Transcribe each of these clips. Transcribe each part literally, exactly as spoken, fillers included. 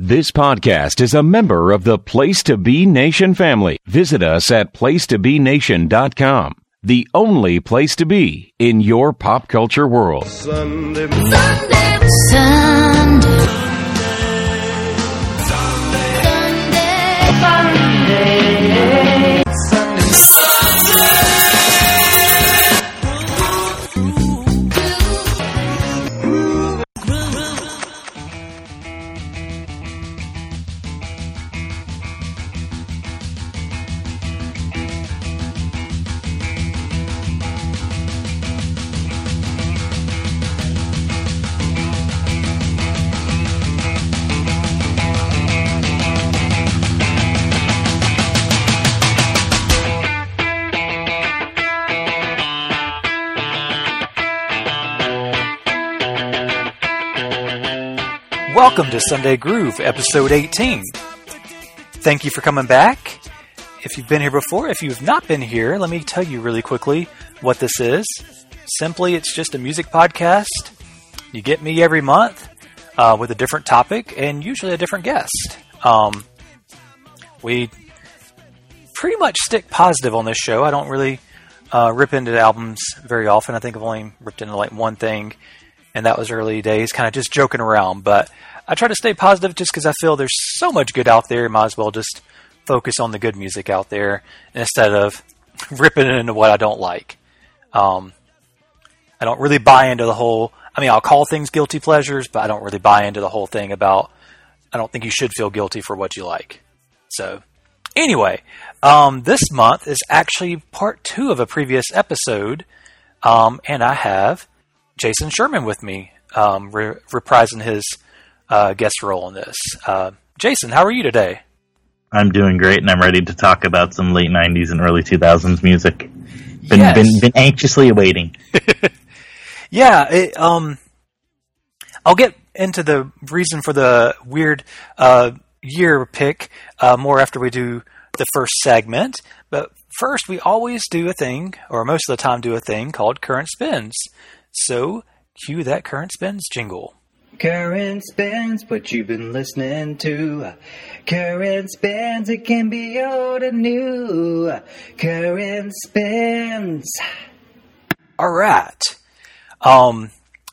This podcast is a member of the Place to Be Nation family. Visit us at place to be nation dot com, the only place to be in your pop culture world. Sunday, Sunday, Sunday, Sunday, Sunday, Welcome to Sunday Groove, episode eighteen. Thank you for coming back. If you've been here before, if you've not been here, let me tell you really quickly what this is. Simply, it's just a music podcast. You get me every month uh, with a different topic and usually a different guest. Um, we pretty much stick positive on this show. I don't really uh, rip into albums very often. I think I've only ripped into like one thing, and that was early days, kind of just joking around. But I try to stay positive just because I feel there's so much good out there. Might as well just focus on the good music out there instead of ripping into what I don't like. Um, I don't really buy into the whole, I mean, I'll call things guilty pleasures, but I don't really buy into the whole thing about, I don't think you should feel guilty for what you like. So anyway, um, this month is actually part two of a previous episode. Um, and I have Jason Sherman with me, um, re- reprising his uh, guest role in this. Uh, Jason, how are you today? I'm doing great, and I'm ready to talk about some late nineties and early two thousands music. Been Yes. been, been anxiously awaiting. Yeah, it, um, I'll get into the reason for the weird uh, year pick uh, more after we do the first segment. But first, we always do a thing, or most of the time do a thing, called Current Spins. So, cue that Current Spins jingle. Current Spins, what you've been listening to. Current Spins, it can be old and new. Current Spins. All right. Um,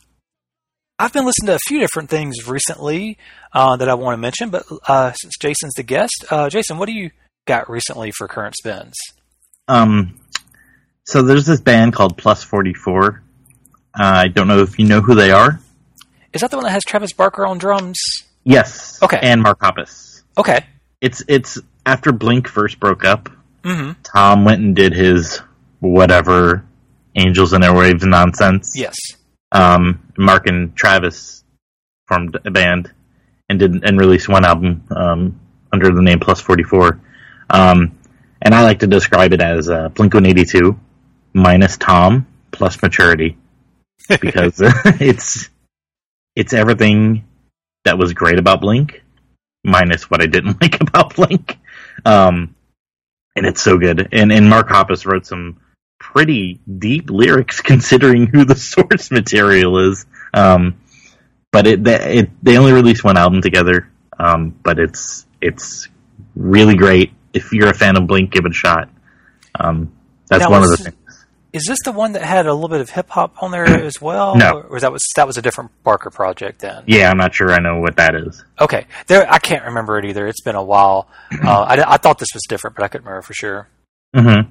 I've been listening to a few different things recently uh, that I want to mention, but uh, since Jason's the guest, uh, Jason, what do you got recently for Current Spins? Um, so there's this band called Plus forty-four. Uh, I don't know if you know who they are. Is that the one that has Travis Barker on drums? Yes. Okay. And Mark Hoppus. Okay. It's it's after Blink first broke up. Mm-hmm. Tom went and did his whatever Angels and Airwaves nonsense. Yes. Um, Mark and Travis formed a band and did and released one album um, under the name Plus forty-four. Um, and I like to describe it as uh, Blink one eighty-two minus Tom plus maturity, because it's it's everything that was great about Blink minus what I didn't like about Blink. Um, and it's so good. And and Mark Hoppus wrote some pretty deep lyrics considering who the source material is. Um, but it, they, it they only released one album together. Um, but it's it's really great. If you're a fan of Blink, give it a shot. Um, that's Now, one of was- the things. Is this the one that had a little bit of hip hop on there as well? No. Or was that was that was a different Barker project then? Yeah, I'm not sure I know what that is. Okay. There, I can't remember it either. It's been a while. Uh, I, I thought this was different, but I couldn't remember for sure. Mm-hmm.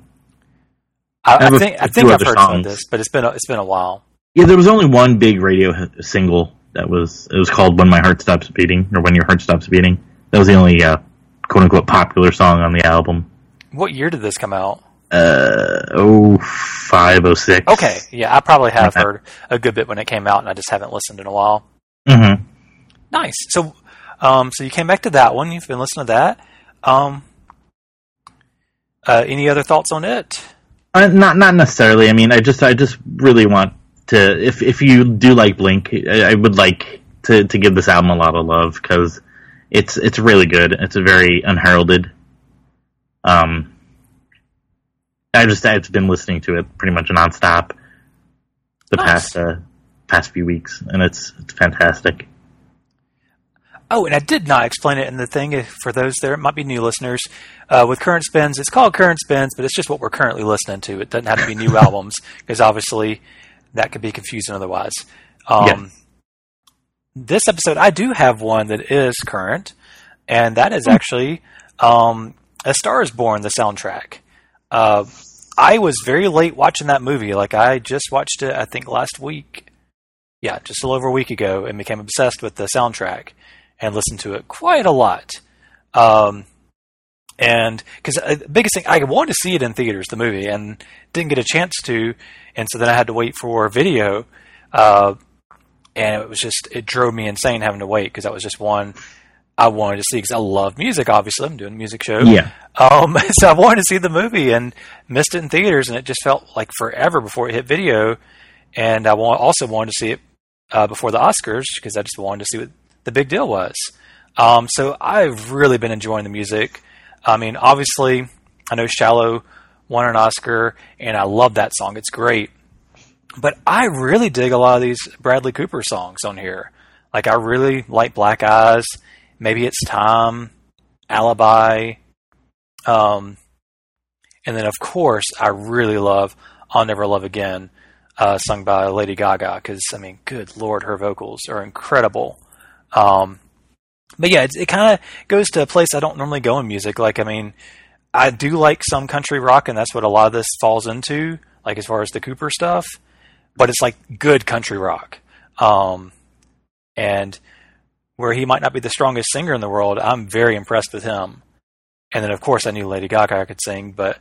I, I have I a- think I a think few I've other heard some of songs. this, but it's been a, it's been a while. Yeah, there was only one big radio h- single that was, it was called When My Heart Stops Beating, or When Your Heart Stops Beating. That was the only, uh, quote-unquote popular song on the album. What year did this come out? Uh, oh five, oh six. Okay, yeah, I probably have Okay. heard a good bit when it came out, and I just haven't listened in a while. Mm-hmm. Nice. So, um, so you came back to that one. You've been listening to that. Um, uh, any other thoughts on it? Uh, not not necessarily. I mean, I just I just really want to, if if you do like Blink, I, I would like to, to give this album a lot of love, because it's it's really good. It's a very unheralded. Um, I just I've been listening to it pretty much nonstop the Nice. past uh, past few weeks, and it's it's fantastic. Oh, and I did not explain it in the thing. If, for those there, it might be new listeners. Uh, with Current Spins, it's called Current Spins, but it's just what we're currently listening to. It doesn't have to be new albums, because obviously that could be confusing otherwise. Um, yeah. This episode, I do have one that is current, and that is actually um, A Star is Born, the soundtrack. Uh, I was very late watching that movie. Like, I just watched it, I think, last week. Yeah, just a little over a week ago, and became obsessed with the soundtrack and listened to it quite a lot. Um, and because uh, the biggest thing, I wanted to see it in theaters, the movie, and didn't get a chance to, and so then I had to wait for video. Uh, and it was just, it drove me insane having to wait, because that was just one I wanted to see, because I love music, obviously. I'm doing a music show. Yeah. Um, so I wanted to see the movie and missed it in theaters, and it just felt like forever before it hit video. And I also wanted to see it uh, before the Oscars, because I just wanted to see what the big deal was. Um, so I've really been enjoying the music. I mean, obviously, I know Shallow won an Oscar, and I love that song. It's great. But I really dig a lot of these Bradley Cooper songs on here. Like, I really like Black Eyes, Maybe It's Time, Alibi. Um, and then, of course, I really love I'll Never Love Again, uh, sung by Lady Gaga, because, I mean, good Lord, her vocals are incredible. Um, but yeah, it, it kind of goes to a place I don't normally go in music. Like, I mean, I do like some country rock, and that's what a lot of this falls into, like as far as the Cooper stuff. But it's like good country rock. Um, and where he might not be the strongest singer in the world, I'm very impressed with him. And then, of course, I knew Lady Gaga could sing, but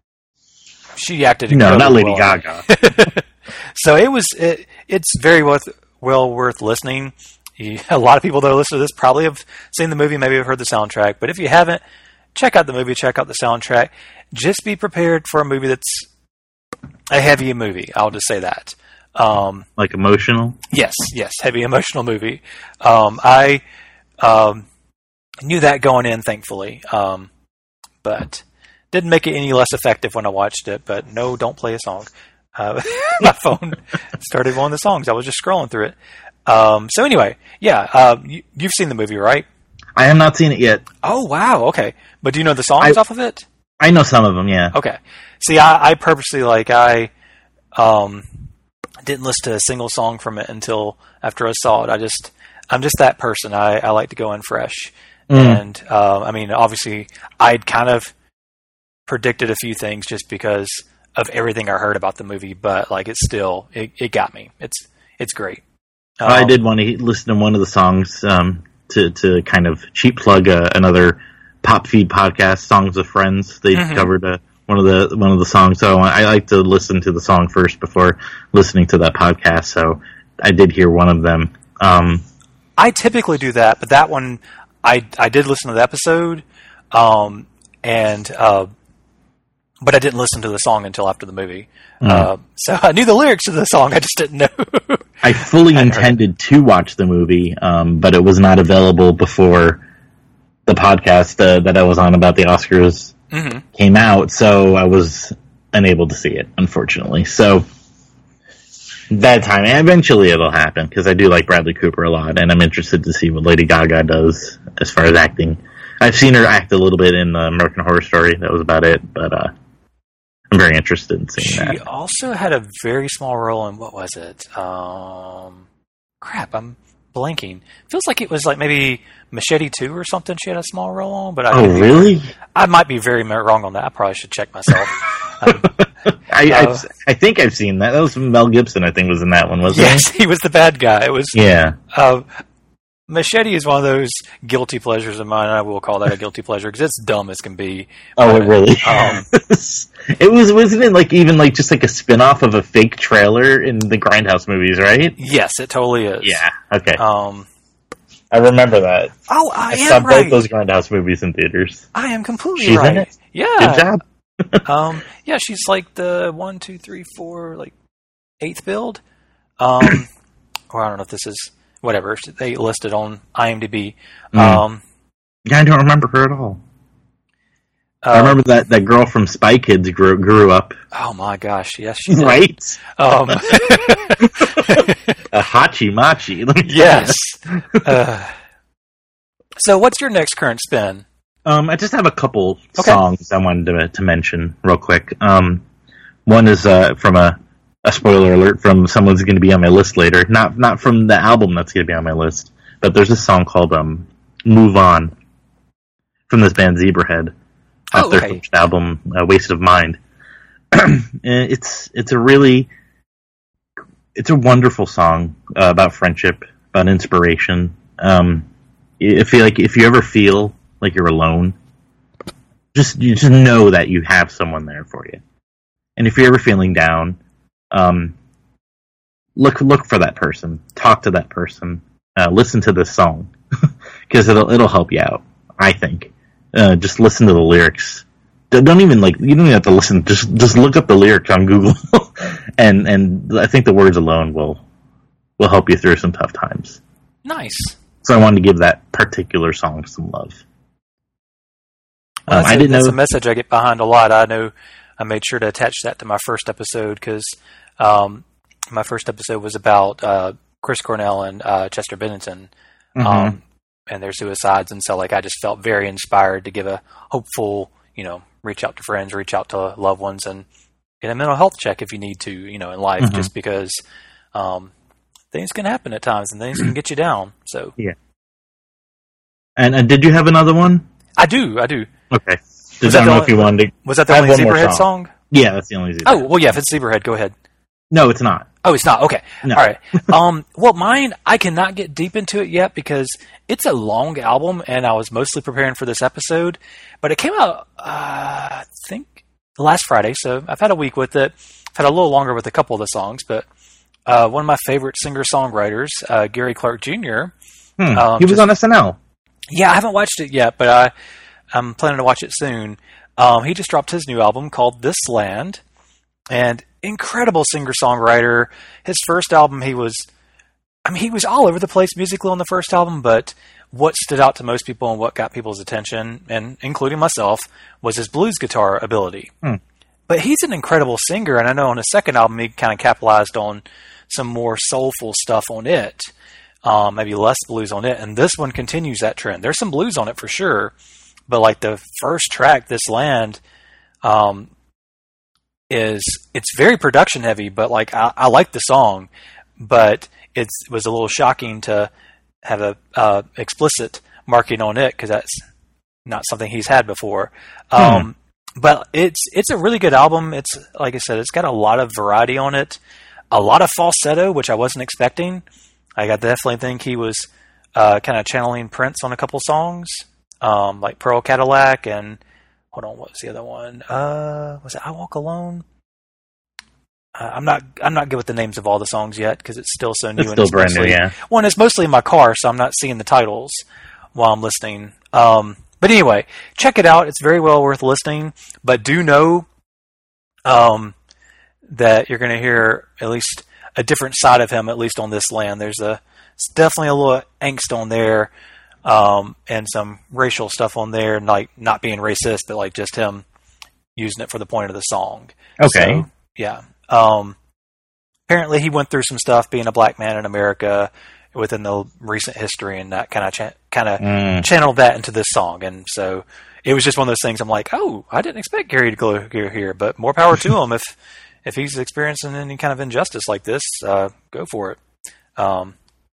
she acted no, not Lady well. Gaga. So it was. It, it's very worth, well worth listening. You, a lot of people that listen to this probably have seen the movie, maybe have heard the soundtrack. But if you haven't, check out the movie, check out the soundtrack. Just be prepared for a movie that's a heavy movie. I'll just say that. Um, like emotional? Yes, yes, heavy emotional movie. Um, I um, knew that going in, thankfully, um, but didn't make it any less effective when I watched it. But no, don't play a song. Uh, my phone started one of the songs. I was just scrolling through it. Um, so anyway, yeah, uh, you, you've seen the movie, right? I have not seen it yet. Oh, wow, okay. But do you know the songs I, off of it? I know some of them, yeah. Okay. See, I, I purposely, like, I um, didn't listen to a single song from it until after I saw it. I just, I'm just that person. I, I like to go in fresh. Mm. And, uh, I mean, obviously, I'd kind of predicted a few things just because of everything I heard about the movie, but, like, it's still, it, it got me. It's, it's great. Um, I did want to listen to one of the songs um, to, to kind of cheap plug uh, another Pop Feed podcast, Songs of Friends. They mm-hmm. covered uh, one of the one of the songs, so I like to listen to the song first before listening to that podcast. So I did hear one of them. Um, I typically do that, but that one I I did listen to the episode, um, and uh, but I didn't listen to the song until after the movie. Mm. Uh, so I knew the lyrics to the song, I just didn't know. I fully I intended to watch the movie, um, but it was not available before the podcast uh, that I was on about the Oscars mm-hmm. came out, so I was unable to see it, unfortunately. So, bad time. And eventually it'll happen, because I do like Bradley Cooper a lot, and I'm interested to see what Lady Gaga does as far as acting. I've seen her act a little bit in uh, American Horror Story. That was about it, but uh, I'm very interested in seeing she that. She also had a very small role in, what was it? Um, crap, I'm blanking. Feels like it was like maybe Machete two or something she had a small role on. But I oh, really? Be, I might be very wrong on that. I probably should check myself. um, I, uh, I think I've seen that. That was Mel Gibson, I think, was in that one, wasn't yes, it? Yes, he was the bad guy. It was. Yeah. Uh, Machete is one of those guilty pleasures of mine. I will call that a guilty pleasure because it's dumb as can be. Oh, but, it really um, It was, wasn't it like even like just like a spin-off of a fake trailer in the Grindhouse movies, right? Yes, it totally is. Yeah, okay. Um, I remember that. Oh, I, I am saw right. both those Grindhouse movies in theaters. I am completely she's right. In it? Yeah. Good job. um, yeah, she's like the one, two, three, four, like eighth build. Um, or I don't know if this is whatever they listed on IMDb. Mm. Um, yeah, I don't remember her at all. Uh, I remember that, that girl from Spy Kids grew grew up. Oh my gosh, yes, she did. Right? Um, a Hachi Machi. Yes. Uh, So, what's your next current spin? Um, I just have a couple Okay. songs I wanted to, to mention real quick. Um, one is uh, from a, a spoiler alert from someone's going to be on my list later. Not not from the album that's going to be on my list, but there's a song called um, "Move On" from this band Zebrahead off Oh, their okay. first album, uh, "Waste of Mind." it's it's a really it's a wonderful song uh, about friendship, about inspiration. Um, if you like, if you ever feel like you're alone, just you just know that you have someone there for you. And if you're ever feeling down, um, look look for that person, talk to that person, uh, listen to this song because it'll it'll help you out. I think. Uh, just listen to the lyrics. D- Don't even like you don't even have to listen. Just just look up the lyrics on Google, and and I think the words alone will will help you through some tough times. Nice. So I wanted to give that particular song some love. Well, Um, that's I a, didn't that's know. a message I get behind a lot. I know I made sure to attach that to my first episode because um, my first episode was about uh, Chris Cornell and uh, Chester Bennington Mhm. um, and their suicides. And so like I just felt very inspired to give a hopeful, you know, reach out to friends, reach out to loved ones, and get a mental health check if you need to, you know, in life, Mhm. just because um, things can happen at times and things can get you down. So And, and did you have another one? I do, I do. Okay. Was Just, that I don't the know only- if you wanted to. Was that the I have only one more Zebrahead song. song? Yeah, that's the only Zebrahead. Oh, well, yeah, if it's Zebrahead, go ahead. No, it's not. Oh, it's not. Okay. No. All right. Um, well, mine, I cannot get deep into it yet because it's a long album and I was mostly preparing for this episode, but it came out, uh, I think last Friday. So I've had a week with it. I've had a little longer with a couple of the songs, but, uh, one of my favorite singer-songwriters, uh, Gary Clark Junior Hmm. Um, he was just- on S N L. Yeah, I haven't watched it yet, but I, I'm planning to watch it soon. Um, he just dropped his new album called This Land, and incredible singer-songwriter. His first album, he was, I mean, he was all over the place musically on the first album, but what stood out to most people and what got people's attention, and including myself, was his blues guitar ability. Hmm. But he's an incredible singer, and I know on his second album he kind of capitalized on some more soulful stuff on it. Um, maybe less blues on it, and this one continues that trend. There's some blues on it for sure, but like the first track, This Land, um, is it's very production heavy, but like I, I like the song, but it's, it was a little shocking to have a uh, explicit marking on it because that's not something he's had before. Hmm. Um, but it's it's a really good album. It's like I said, it's got a lot of variety on it, a lot of falsetto, which I wasn't expecting. I definitely think he was uh, kind of channeling Prince on a couple songs, um, like Pearl Cadillac and hold on, what was the other one? Uh, was it I Walk Alone? Uh, I'm not I'm not good with the names of all the songs yet because it's still so new. It's and still it's brand new, mostly- yeah. One, it's mostly in my car, so I'm not seeing the titles while I'm listening. Um, but anyway, check it out. It's very well worth listening. But do know um, that you're going to hear at least a different side of him, at least on This Land. There's a it's definitely a little angst on there, um, and some racial stuff on there, and like not being racist, but like just him using it for the point of the song. Okay. So, yeah. Um, apparently, he went through some stuff being a black man in America within the recent history, and that kind of cha- kind of Mm. channeled that into this song. And so it was just one of those things. I'm like, oh, I didn't expect Gary to go go here, but more power to him if if he's experiencing any kind of injustice like this. Uh, go for it. Um,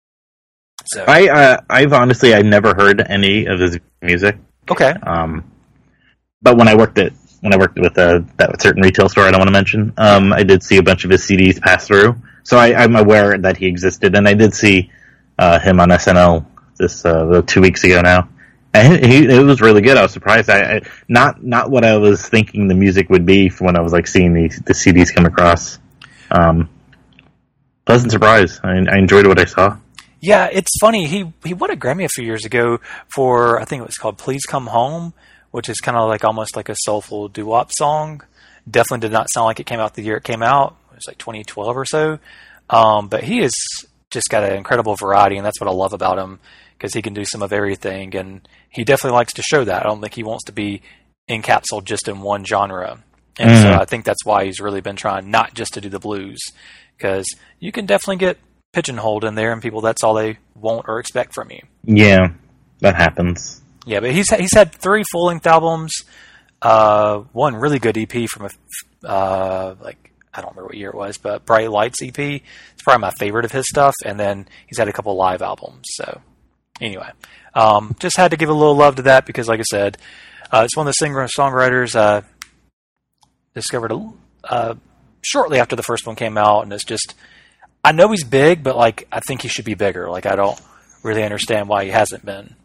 so I uh, I've honestly I've never heard any of his music. okay, Um, but when I worked at when I worked with uh, that certain retail store I don't want to mention, um, I did see a bunch of his C Ds pass through, so I, I'm aware that he existed, and I did see uh, him on S N L this uh, two weeks ago now, and he, it was really good. I was surprised. I, I not not what I was thinking the music would be for when I was like seeing the the C Ds come across. Um, pleasant surprise. I, I enjoyed what I saw. yeah, it's funny. He he won a Grammy a few years ago for I think it was called "Please Come Home," which is kind of like almost like a soulful doo-wop song. Definitely did not sound like it came out the year it came out. It was like twenty twelve or so. Um, but he has just got an incredible variety, and that's what I love about him because he can do some of everything, and he definitely likes to show that. I don't think he wants to be encapsulated just in one genre. And Mm. so I think that's why he's really been trying not just to do the blues, because you can definitely get pigeonholed in there, and people, that's all they want or expect from you. Yeah, that happens. Yeah, but he's he's had three full length albums, uh, one really good E P from a uh, like I don't remember what year it was, but Bright Lights E P. It's probably my favorite of his stuff, and then he's had a couple live albums. So anyway, um, just had to give a little love to that because, like I said, uh, it's one of the singer songwriters uh, discovered a, uh, shortly after the first one came out, and it's just I know he's big, but like I think he should be bigger. Like I don't really understand why he hasn't been.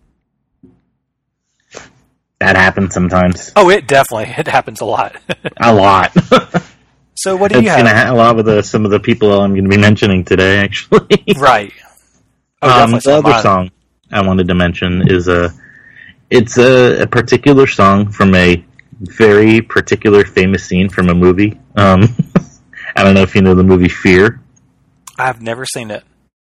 That happens sometimes. Oh, it definitely it happens a lot. A lot. So what do It's you going to have? ha- a lot with the, some of the people I'm going to be mentioning today, actually. Right. Oh, um, definitely the other mine. song I wanted to mention is a. It's a, a particular song from a very particular famous scene from a movie. Um, I don't know if you know the movie Fear. I've never seen it.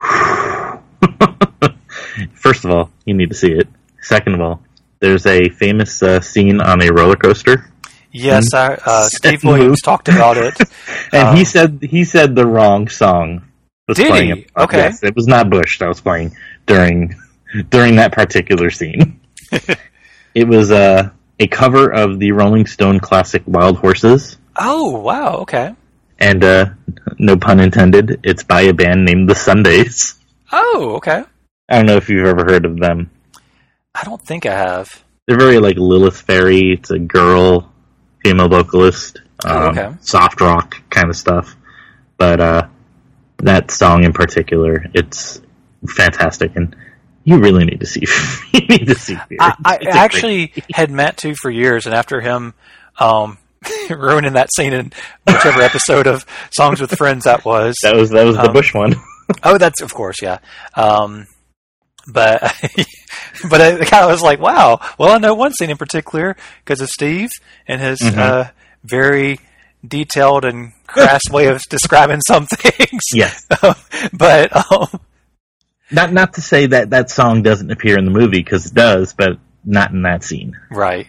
First of all, you need to see it. Second of all, there's a famous uh, scene on a roller coaster. Yes, I, uh, Steve Move. Williams talked about it. And Um, he said he said the wrong song. Was Did playing he? it. Okay. Yes, it was not Bush that was playing during during that particular scene. It was uh, a cover of the Rolling Stone classic "Wild Horses," Oh, wow. Okay. and uh, no pun intended. It's by a band named the Sundays. Oh, okay. I don't know if you've ever heard of them. I don't think I have. They're very like Lilith Fairey. It's a girl, female vocalist, um, Oh, okay. soft rock kind of stuff. But uh, that song in particular, it's fantastic, and you really need to see. You need to see. Fear. I, I It's a great- actually had meant to for years, and after him um, ruining that scene in whichever episode of Songs with Friends that was. that was that was the um, Bush one. Oh, that's of course, yeah. Um, but but I kind of was like, wow. Well, I know one scene in particular because of Steve and his Mhm. uh, very detailed and crass way of describing some things. Yes. but um, Not not to say that that song doesn't appear in the movie, because it does, but not in that scene. right.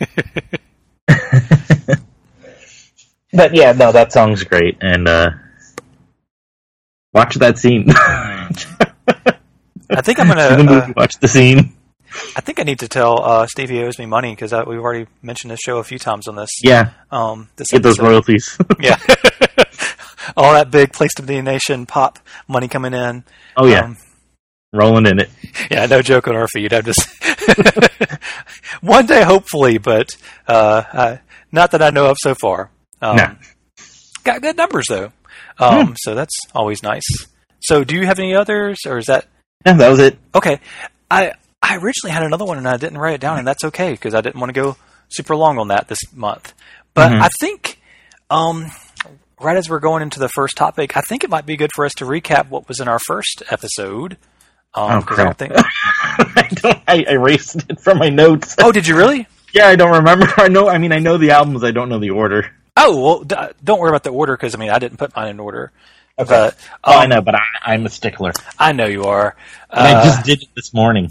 But yeah, no, that song's great, and uh, watch that scene. I think I'm See the gonna. movie, Uh, watch the scene. I think I need to tell uh, Stevie owes me money because we've already mentioned this show a few times on this. Yeah, Um, this get those episode. royalties. Yeah. All that big Place to Be Nation pop money coming in. Oh yeah, Um, rolling in it. yeah, no joke on our feed. I'm just one day, hopefully, but uh, uh, not that I know of so far. Um, No. Got good numbers though, um, so that's always nice. So, do you have any others, or is that Yeah, that was it. okay? I I originally had another one and I didn't write it down, and that's okay because I didn't want to go super long on that this month. But Mhm. I think. Um, Right as we're going into the first topic, I think it might be good for us to recap what was in our first episode. Um, Oh, 'cause I don't crap. think. I, don't, I erased it from my notes. Oh, did you really? Yeah, I don't remember. I know. I mean, I know the albums. I don't know the order. Oh, well, d- don't worry about the order because I mean I didn't put mine in order. But, Oh, I um, know, but I, I'm a stickler. I know you are. And I Uh, just did it this morning.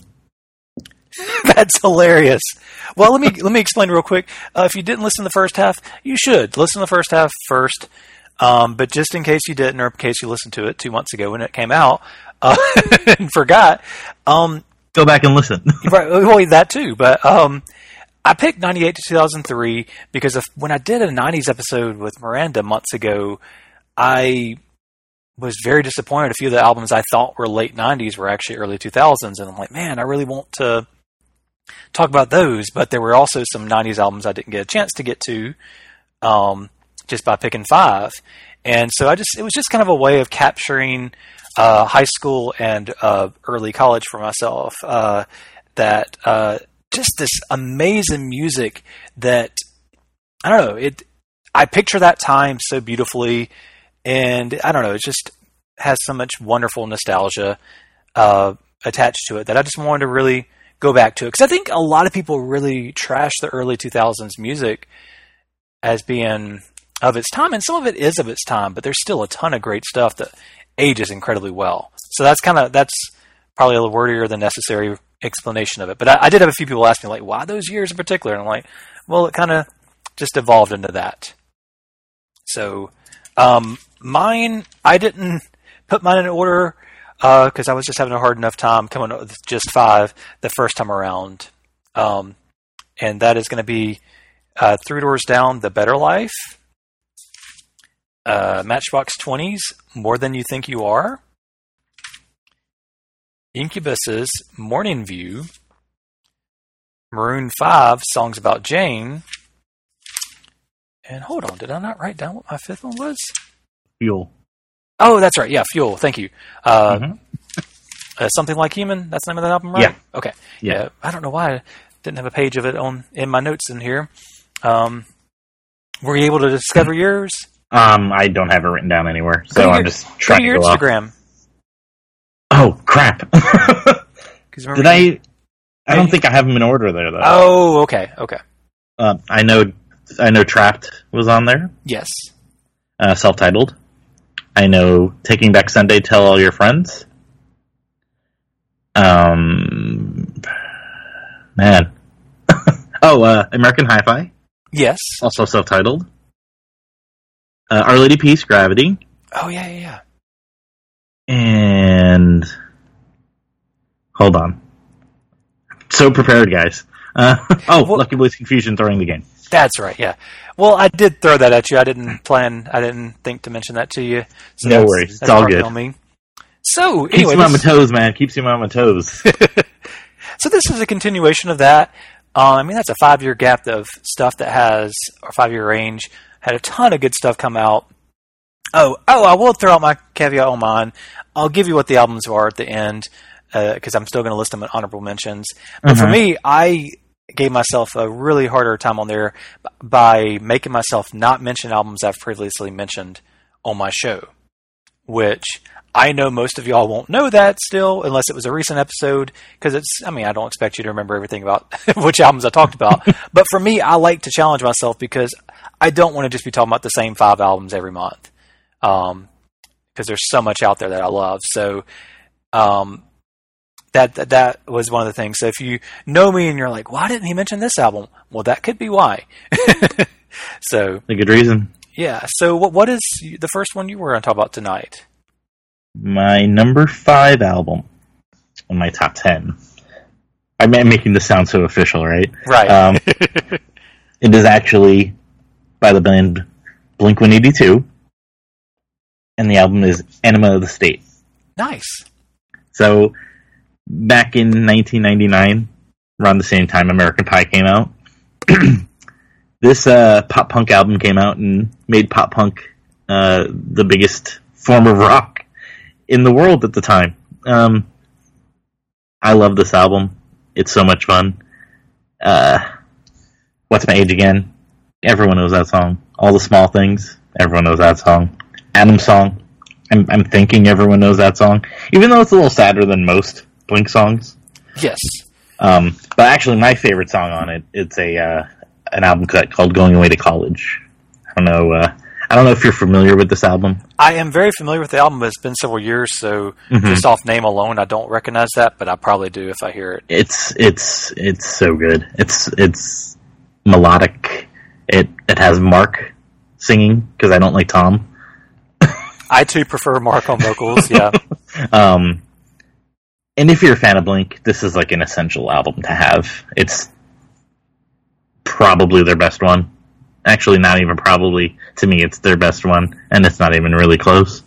That's hilarious. Well, let me let me explain real quick. Uh, if you didn't listen to the first half, you should listen to the first half first. Um, but just in case you didn't, or in case you listened to it two months ago when it came out uh, and forgot, um, Go back and listen. right, well, that too. But um, I picked ninety-eight to two thousand three because of, when I did a nineties episode with Miranda months ago, I was very disappointed. A few of the albums I thought were late nineties were actually early two thousands, and I'm like, man, I really want to talk about those. But there were also some nineties albums I didn't get a chance to get to, um, just by picking five. And so I just it was just kind of a way of capturing uh, high school and uh, early college for myself. Uh, that uh, just this amazing music that I don't know it. I picture that time so beautifully, and I don't know. It just has so much wonderful nostalgia uh, attached to it that I just wanted to really go back to it because I think a lot of people really trash the early two thousands music as being of its time, and some of it is of its time, but there's still a ton of great stuff that ages incredibly well. So that's kind of that's probably a little wordier than necessary explanation of it. But I, I did have a few people ask me like, why those years in particular? And I'm like, well, it kind of just evolved into that. So um, mine, I didn't put mine in order because uh, I was just having a hard enough time coming up with just five the first time around. Um, and that is going to be uh, Three Doors Down, The Better Life, uh, Matchbox twenties, More Than You Think You Are, Incubus's Morning View, Maroon five, Songs About Jane, and hold on, did I not write down what my fifth one was? Fuel. Oh, that's right. Yeah, Fuel. Thank you. Uh, Mm-hmm. uh, Something Like Human. That's the name of the album, right? Yeah. Okay. Yeah. Yeah. I don't know why I didn't have a page of it on in my notes in here. Um, were you able to discover yours? Um, I don't have it written down anywhere, so Go to I'm your- just Go trying to to your go off. Instagram. Oh crap! 'Cause remember Did you- I? I don't think I have them in order there though. Oh, okay. Okay. Uh, I know. I know. Trapped was on there. Yes. Uh, self-titled. I know. Taking Back Sunday. Tell All Your Friends. Um. Man. oh, uh, American Hi-Fi. Yes. Also self-titled. Uh, Our Lady Peace. Gravity. Oh, yeah, yeah, yeah. And hold on. So prepared, guys. Uh, oh, Well- Lucky Boys Confusion throwing the game. That's right. Yeah. Well, I did throw that at you. I didn't plan. I didn't think to mention that to you. So No that's- worries. It's that's all partly good. on me. So Keeps anyway, you on my this- toes, man. Keeps you on my toes. so this is a continuation of that. Uh, I mean, that's a five-year gap of stuff that has, or five-year range, had a ton of good stuff come out. Oh, oh, I will throw out my caveat on mine. I'll give you what the albums are at the end, because I'm still going to list them in honorable mentions. But for Mhm. me, I gave myself a really harder time on there b- by making myself not mention albums I've previously mentioned on my show, which I know most of y'all won't know that still, unless it was a recent episode, because it's, I mean, I don't expect you to remember everything about which albums I talked about. But for me, I like to challenge myself because I don't want to just be talking about the same five albums every month. Um, because there's so much out there that I love. So, um, that, that, that was one of the things. So if you know me and you're like, why didn't he mention this album? Well, that could be why. So, A good reason. yeah. So what, what is the first one you were going to talk about tonight? My number five album in my top ten. I'm making this sound so official, right? Right. Um, it is actually by the band Blink one eighty-two, and the album is Enema of the State. Nice. So, back in nineteen ninety-nine, around the same time American Pie came out, this uh, pop punk album came out and made pop punk uh, the biggest form of rock in the world at the time. Um, I love this album. It's so much fun. Uh, What's My Age Again? Everyone knows that song. All the Small Things. Everyone knows that song. Adam's Song. I'm, I'm thinking everyone knows that song. Even though it's a little sadder than most Blink songs. Yes. Um, but actually my favorite song on it, it's a uh, an album cut called Going Away to College. I don't know, uh, I don't know if you're familiar with this album. I am very familiar with the album, but it's been several years, so Mhm. just off name alone, I don't recognize that, but I probably do if I hear it. It's it's it's so good. It's it's melodic. It it has Mark singing because I don't like Tom. I too prefer Mark on vocals. Yeah. Um, and if you're a fan of Blink, this is like an essential album to have. It's probably their best one. Actually, not even probably. To me, it's their best one, and it's not even really close.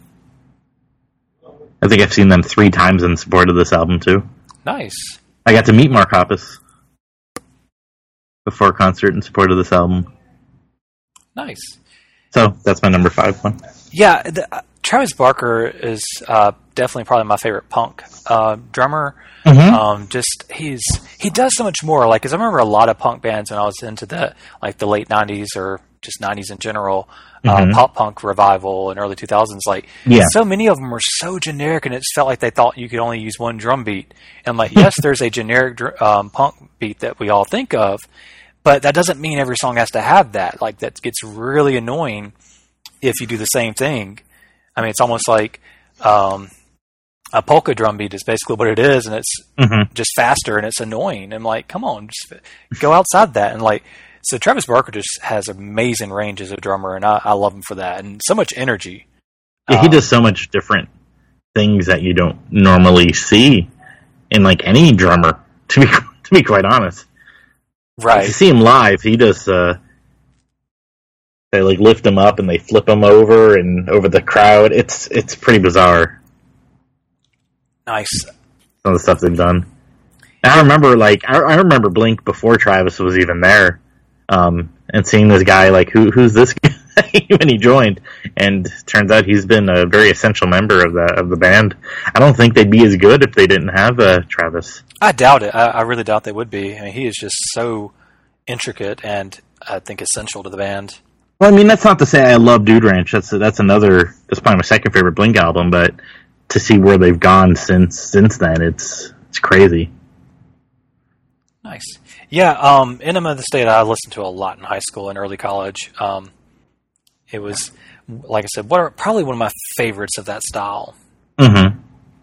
I think I've seen them three times in support of this album, too. Nice. I got to meet Mark Hoppus before a concert in support of this album. Nice. So, that's my number five one. Yeah, the, uh, Travis Barker is uh, definitely probably my favorite punk uh, drummer. Mhm. Um, just he's he does so much more. Like, 'cause I remember a lot of punk bands when I was into the like the late nineties or just nineties in general, uh, Mhm. pop punk revival in early two thousands. Like, Yeah. so many of them were so generic, and it just felt like they thought you could only use one drum beat. And like, yes, there's a generic dr- um, punk beat that we all think of, but that doesn't mean every song has to have that. Like, that gets really annoying if you do the same thing. I mean, it's almost like um, a polka drum beat is basically what it is, and it's Mhm. just faster and it's annoying. I'm like, come on, just go outside that. And like, so Travis Barker just has amazing range as a drummer, and I, I love him for that, and so much energy. Yeah, he Um, does so much different things that you don't normally see in like any drummer. To be to be quite honest, right? To see him live, he does. Uh, they like lift him up and they flip him over and over the crowd. It's it's pretty bizarre. Nice. Some of the stuff they've done. And I remember like I, I remember Blink before Travis was even there, um, and seeing this guy like who who's this guy when he joined, and turns out he's been a very essential member of the of the band. I don't think they'd be as good if they didn't have uh, Travis. I doubt it. I, I really doubt they would be. I mean, he is just so intricate and I think essential to the band. Well, I mean, that's not to say I love Dude Ranch. That's that's another. That's probably my second favorite Blink album. But to see where they've gone since since then, it's it's crazy. Nice. Yeah, um, Enema of the State I listened to a lot in high school and early college. Um, it was, like I said, what are, probably one of my favorites of that style. Mm-hmm.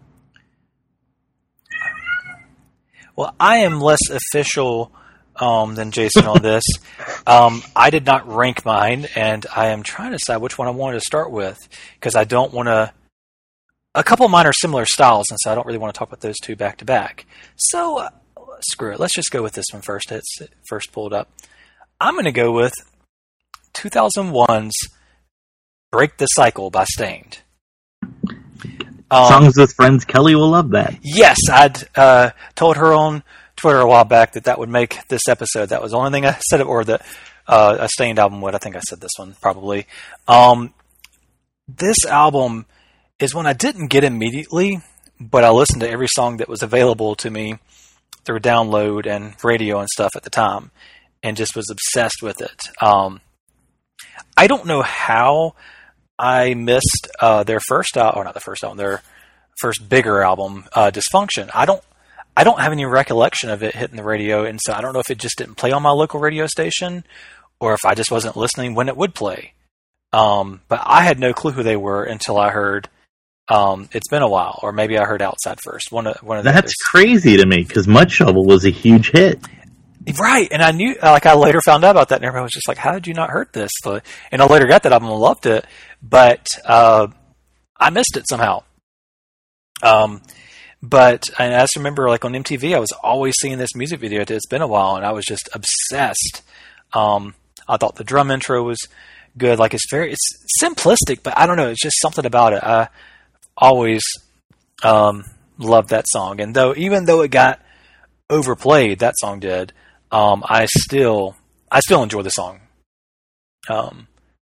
Well, I am less official um, than Jason on this. Um, I did not rank mine, and I am trying to decide which one I wanted to start with, because I don't want to... A couple of mine are similar styles, and so I don't really want to talk about those two back-to-back. So... Uh, Screw it. Let's just go with this one first. It's first pulled up. I'm going to go with two thousand one's "Break the Cycle" by Stained. Um, Songs with Friends. Kelly will love that. Yes, I'd uh, told her on Twitter a while back that that would make this episode. That was the only thing I said, or that uh, a Stained album would. I think I said this one probably. Um, this album is one I didn't get immediately, but I listened to every song that was available to me through download and radio and stuff at the time, and just was obsessed with it. Um, I don't know how I missed uh, their first album, or not the first album, their first bigger album, uh, Dysfunction. I don't, I don't have any recollection of it hitting the radio, and so I don't know if it just didn't play on my local radio station, or if I just wasn't listening when it would play. Um, but I had no clue who they were until I heard Um, It's Been a While, or maybe I heard Outside first. One of one of the That's others. crazy to me, because Mud Shovel was a huge hit. Right, and I knew, like, I later found out about that, and everyone was just like, how did you not heard this? And I later got that album and loved it, but uh, I missed it somehow. Um, but I just remember, like, on M T V, I was always seeing this music video to It's Been a While, and I was just obsessed. Um, I thought the drum intro was good. Like, it's very, it's simplistic, but I don't know, it's just something about it. I always um, loved that song, and though even though it got overplayed, that song did. Um, I still, I still enjoy the song. Um,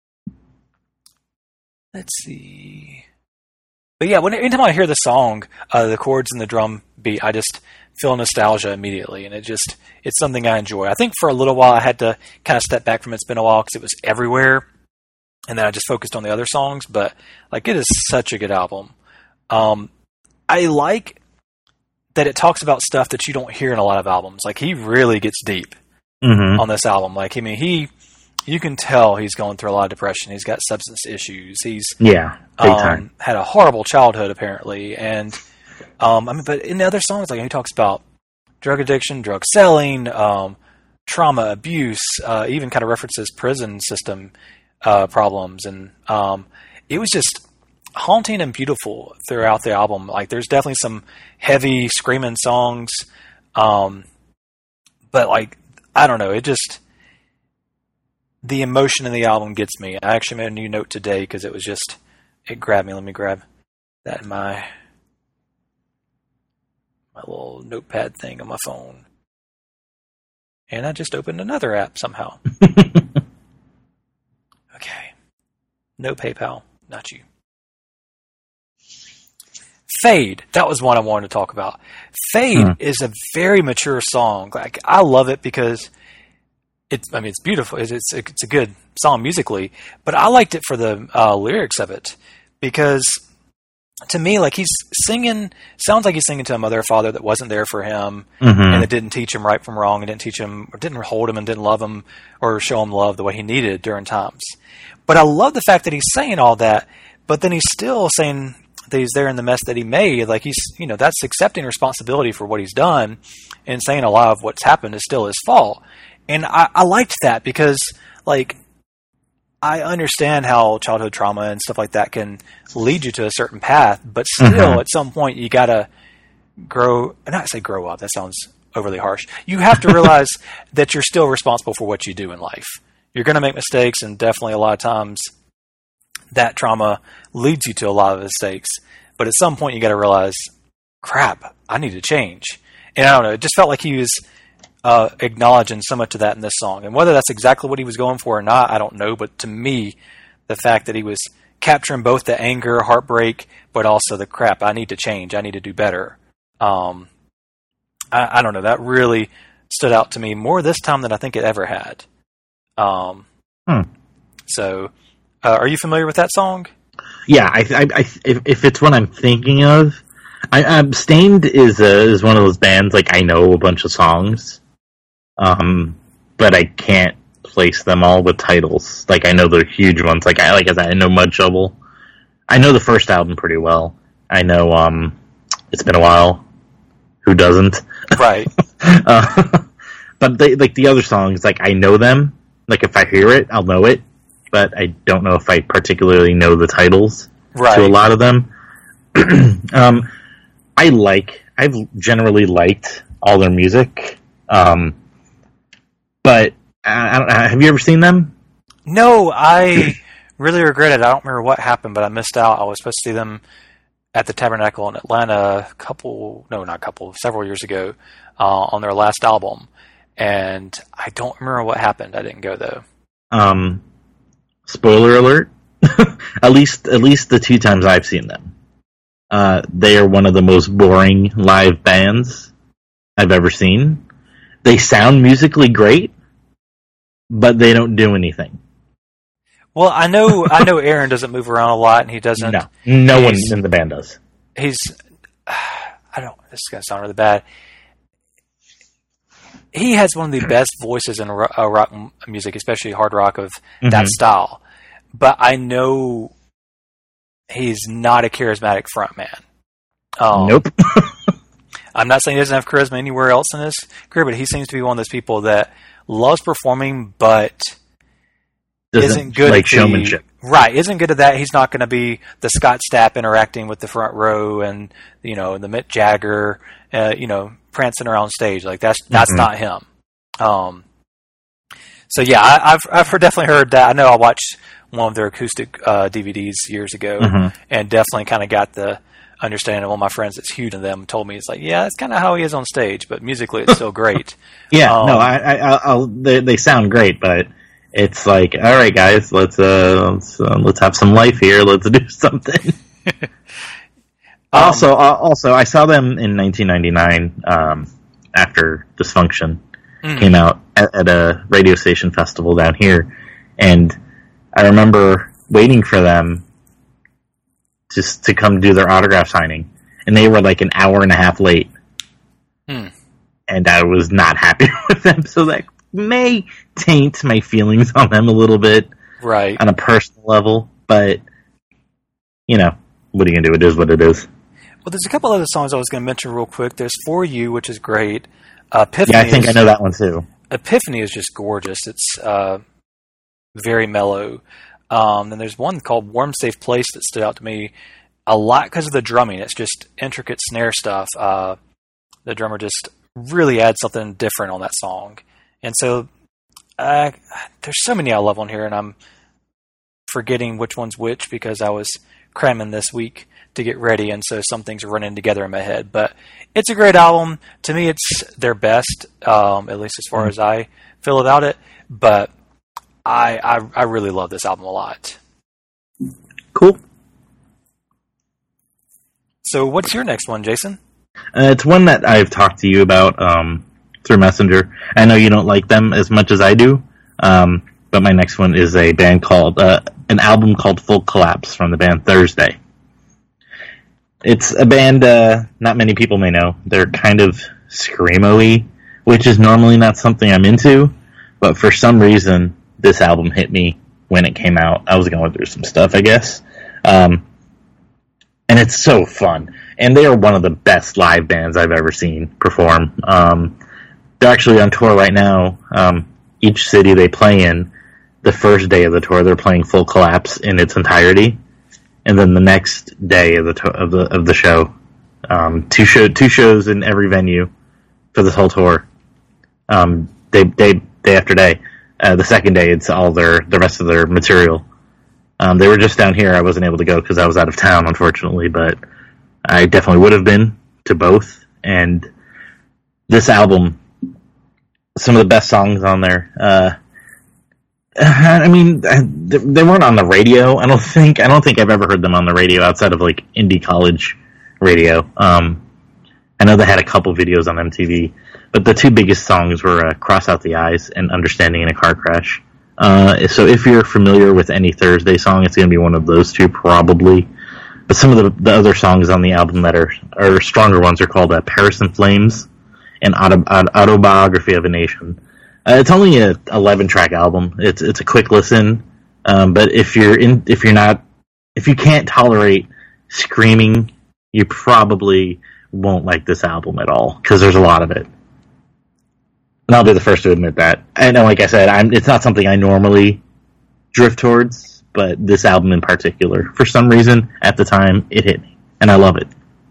let's see, but yeah, when anytime I hear the song, uh, the chords and the drum beat, I just feel nostalgia immediately, and it just, it's something I enjoy. I think for a little while I had to kind of step back from It's Been a While because it was everywhere. And then I just focused on the other songs, but like it is such a good album. Um, I like that it talks about stuff that you don't hear in a lot of albums. Like he really gets deep Mm-hmm. on this album. Like I mean, he, you can tell he's going through a lot of depression. He's got substance issues. He's Yeah, big um, time. had a horrible childhood apparently, and um, I mean, but in the other songs, like he talks about drug addiction, drug selling, um, trauma, abuse, uh, even kind of references prison system. Uh, problems, and um, it was just haunting and beautiful throughout the album. Like there's definitely some heavy screaming songs, um, but like I don't know, it just the emotion in the album gets me. I actually made a new note today because it was just it grabbed me. Let me grab that in my my little notepad thing on my phone, and I just opened another app somehow. Okay. No PayPal. Not you. Fade. That was one I wanted to talk about. Fade mm. is a very mature song. Like I love it because it's, I mean, it's beautiful. It's, it's, it's a good song musically, but I liked it for the uh, lyrics of it because to me, like he's singing, sounds like he's singing to a mother or father that wasn't there for him mm-hmm. and that didn't teach him right from wrong and didn't teach him or didn't hold him and didn't love him or show him love the way he needed during times. But I love the fact that he's saying all that, but then he's still saying that he's there in the mess that he made. Like he's, you know, that's accepting responsibility for what he's done and saying a lot of what's happened is still his fault. And I, I liked that because like, I understand how childhood trauma and stuff like that can lead you to a certain path, but still, Mhm. at some point, you gotta grow. Not say grow up. That sounds overly harsh. You have to realize that you're still responsible for what you do in life. You're going to make mistakes, and definitely a lot of times that trauma leads you to a lot of mistakes. But at some point, you got to realize, crap, I need to change. And I don't know. It just felt like he was uh, acknowledging so much of that in this song. And whether that's exactly what he was going for or not, I don't know. But to me, the fact that he was capturing both the anger, heartbreak, but also the crap, I need to change. I need to do better. Um, I, I don't know. That really stood out to me more this time than I think it ever had. Um, hmm. So, uh, are you familiar with that song? Yeah, I, I, I, if, if it's what I'm thinking of, I, um, Stained is a, is one of those bands, like, I know a bunch of songs, um, but I can't place them all with titles. Like, I know the huge ones. Like, I like I, said, I know Mud Shovel. I know the first album pretty well. I know, um, It's Been a While. Who doesn't? Right. uh, but they, like, the other songs, like, I know them. Like, if I hear it, I'll know it. But I don't know if I particularly know the titles right. to a lot of them. um, I like, I've generally liked all their music. Um, but, I, I don't, have you ever seen them? No, I really regret it. I don't remember what happened, but I missed out. I was supposed to see them at the Tabernacle in Atlanta a couple, no, not a couple, several years ago uh, on their last album. And I don't remember what happened. I didn't go, though. Um, spoiler alert. at least, at least the two times I've seen them. Uh, they are one of the most boring live bands I've ever seen. They sound musically great, but they don't do anything. Well, I know I know Aaron doesn't move around a lot, and he doesn't. No, no one in the band does. He's, I don't, this is going to sound really bad. He has one of the best voices in ro- uh, rock m- music, especially hard rock of Mm-hmm. that style. But I know he's not a charismatic frontman. Um, Nope. I'm not saying he doesn't have charisma anywhere else in his career, but he seems to be one of those people that loves performing, but Doesn't isn't good like at the, showmanship. Right, isn't good at that. He's not going to be the Scott Stapp interacting with the front row and, you know, the Mick Jagger, uh, you know, prancing around stage. Like, that's that's Mm-hmm. not him. Um, so, yeah, I, I've I've heard, definitely heard that. I know I watched one of their acoustic uh, D V Ds years ago Mm-hmm. and definitely kind of got the understanding of one of my friends that's huge in them told me, it's like, yeah, that's kind of how he is on stage, but musically it's still great. Yeah, Um, no, I, I, I'll, they, they sound great, but it's like, all right, guys, let's uh, let's, uh, let's have some life here. Let's do something. also, uh, also, I saw them in nineteen ninety-nine um, after Dysfunction Mm. came out at, at a radio station festival down here, and I remember waiting for them just to come do their autograph signing, and they were like an hour and a half late. Hmm. And I was not happy with them, so that may taint my feelings on them a little bit Right. on a personal level, but, you know, what are you going to do? It is what it is. Well, there's a couple other songs I was going to mention real quick. There's For You, which is great. Uh, Epiphany Yeah, I think is, I know that one too. Epiphany is just gorgeous. It's uh, very mellow. Um, and there's one called Warm Safe Place that stood out to me a lot because of the drumming. It's just intricate snare stuff. Uh, the drummer just really adds something different on that song. And so uh, there's so many I love on here, and I'm forgetting which one's which because I was cramming this week to get ready, and so some things are running together in my head. But it's a great album. To me, it's their best, um, at least as far mm-hmm. as I feel about it. But I, I I really love this album a lot. Cool. So what's your next one, Jason? Uh, it's one that I've talked to you about um, through Messenger. I know you don't like them as much as I do, um, but my next one is a band called, uh, an album called Full Collapse from the band Thursday. It's a band uh, not many people may know. They're kind of screamo-y, which is normally not something I'm into, but for some reason, this album hit me when it came out. I was going through some stuff, I guess. Um, and it's so fun. And they are one of the best live bands I've ever seen perform. Um, they're actually on tour right now. Um, each city they play in, the first day of the tour, they're playing Full Collapse in its entirety, and then the next day of the to- of the of the show, um, two show two shows in every venue for this whole tour, um, day day day after day. Uh, the second day, it's all their the rest of their material. Um, they were just down here. I wasn't able to go because I was out of town, unfortunately, but I definitely would have been to both. And this album, some of the best songs on there. Uh, I mean, they weren't on the radio. I don't think. I don't think I've ever heard them on the radio outside of like indie college radio. Um, I know they had a couple videos on M T V, but the two biggest songs were uh, "Cross Out the Eyes" and "Understanding in a Car Crash." Uh, so if you're familiar with any Thursday song, it's going to be one of those two probably. But some of the, the other songs on the album that are, are stronger ones are called uh, "Paris in Flames" and Auto, "Autobiography of a Nation." Uh, it's only a eleven track album. It's it's a quick listen, um, but if you're in, if you're not, if you can't tolerate screaming, you probably won't like this album at all because there's a lot of it. And I'll be the first to admit that. And like I said, I'm, it's not something I normally drift towards, but this album in particular, for some reason, at the time, it hit me, and I love it.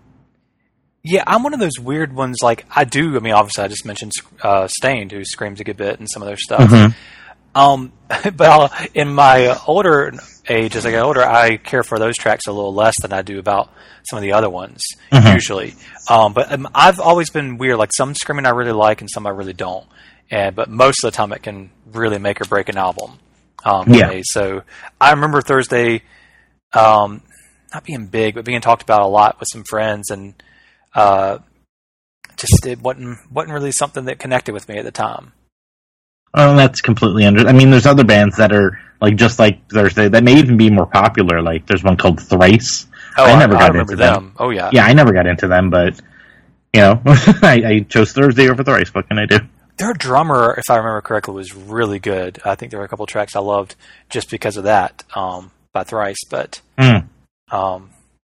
Yeah, I'm one of those weird ones. Like I do. I mean, obviously, I just mentioned uh, Stained, who screams a good bit, and some other stuff. Mm-hmm. Um, but I'll, in my older age, as I get older, I care for those tracks a little less than I do about some of the other ones. Mm-hmm. Usually, um, but um, I've always been weird. Like some screaming I really like, and some I really don't. And but most of the time, it can really make or break an album. Um, yeah. Okay, so I remember Thursday, um, not being big, but being talked about a lot with some friends and. Uh, just it wasn't wasn't really something that connected with me at the time. Oh, that's completely under. I mean, there's other bands that are like just like Thursday that may even be more popular. Like there's one called Thrice. Oh, I never I, got I remember into them. them. Oh yeah, yeah, I never got into them, but you know, I, I chose Thursday over Thrice. What can I do? Their drummer, if I remember correctly, was really good. I think there were a couple tracks I loved just because of that um, by Thrice, but. Mm. Um,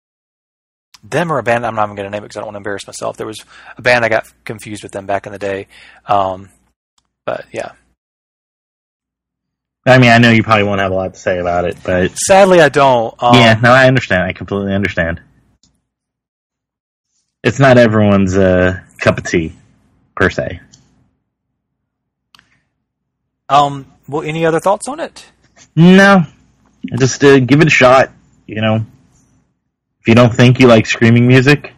Them or a band, I'm not even going to name it because I don't want to embarrass myself. There was a band I got confused with them back in the day. Um, but, yeah. I mean, I know you probably won't have a lot to say about it, but... Sadly, I don't. Um, yeah, no, I understand. I completely understand. It's not everyone's uh, cup of tea, per se. Um, well, any other thoughts on it? No. Just uh, give it a shot, you know. If you don't think you like screaming music,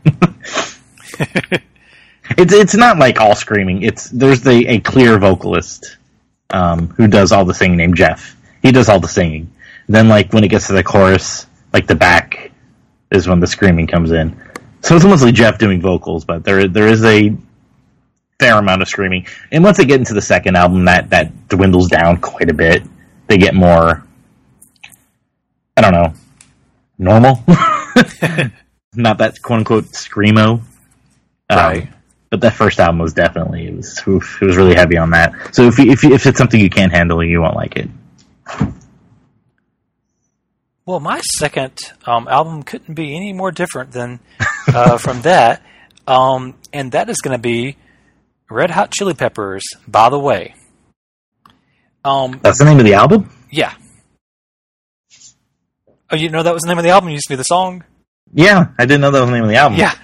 it's it's not like all screaming. It's there's the, a clear vocalist um, who does all the singing named Jeff. He does all the singing. Then like when it gets to the chorus, like the back is when the screaming comes in. So it's mostly Jeff doing vocals, but there there is a fair amount of screaming. And once they get into the second album, that that dwindles down quite a bit. They get more, I don't know, normal. Not that quote unquote screamo, right? Um, but that first album was definitely it was oof, it was really heavy on that. So if you, if you, if it's something you can't handle, you won't like it. Well, my second um, album couldn't be any more different than uh, from that, um, and that is going to be Red Hot Chili Peppers. By the way, um, that's the name of the album. Yeah. Oh, you know that was the name of the album? You used to be the song? Yeah, I didn't know that was the name of the album. Yeah.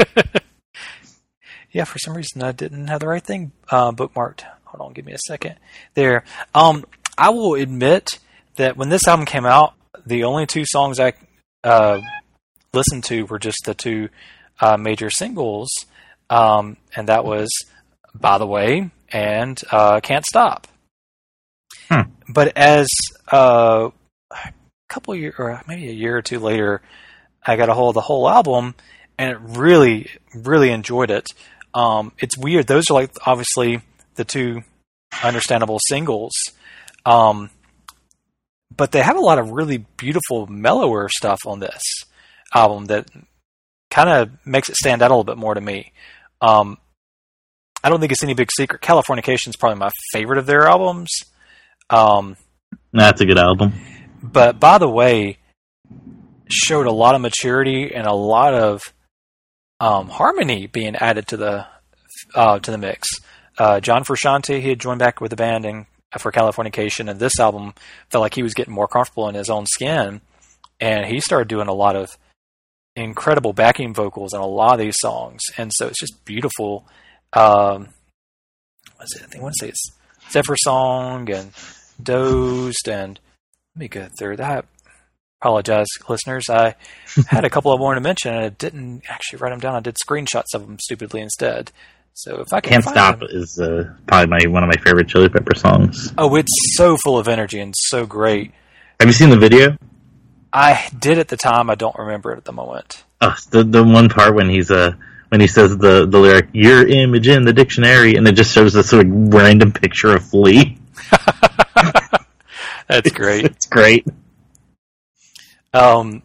Yeah, for some reason I didn't have the right thing uh, bookmarked. Hold on, give me a second. There. Um, I will admit that when this album came out, the only two songs I uh, listened to were just the two uh, major singles, um, and that was By the Way and uh, Can't Stop. Hmm. But as... Uh, couple years, or maybe a year or two later, I got a hold of the whole album, and it really, really enjoyed it. Um, it's weird; those are like obviously the two understandable singles, um, but they have a lot of really beautiful, mellower stuff on this album that kind of makes it stand out a little bit more to me. Um, I don't think it's any big secret. Californication is probably my favorite of their albums. Um, That's a good album. But By the Way, showed a lot of maturity and a lot of um, harmony being added to the uh, to the mix. Uh, John Frusciante, he had joined back with the band and for Californication, and this album felt like he was getting more comfortable in his own skin, and he started doing a lot of incredible backing vocals on a lot of these songs, and so it's just beautiful. Um, what is it? I think I want to say it's Zephyr Song and Dozed, and let me go through that. Apologize, listeners. I had a couple I wanted to mention, and I didn't actually write them down. I did screenshots of them stupidly instead. So if I can Can't find Stop them. is uh, probably my one of my favorite Chili Pepper songs. Oh, it's so full of energy and so great. Have you seen the video? I did at the time. I don't remember it at the moment. Oh, the the one part when he's uh when he says the the lyric "Your image in the dictionary," and it just shows this sort of random picture of Flea. That's great. It's great. Um,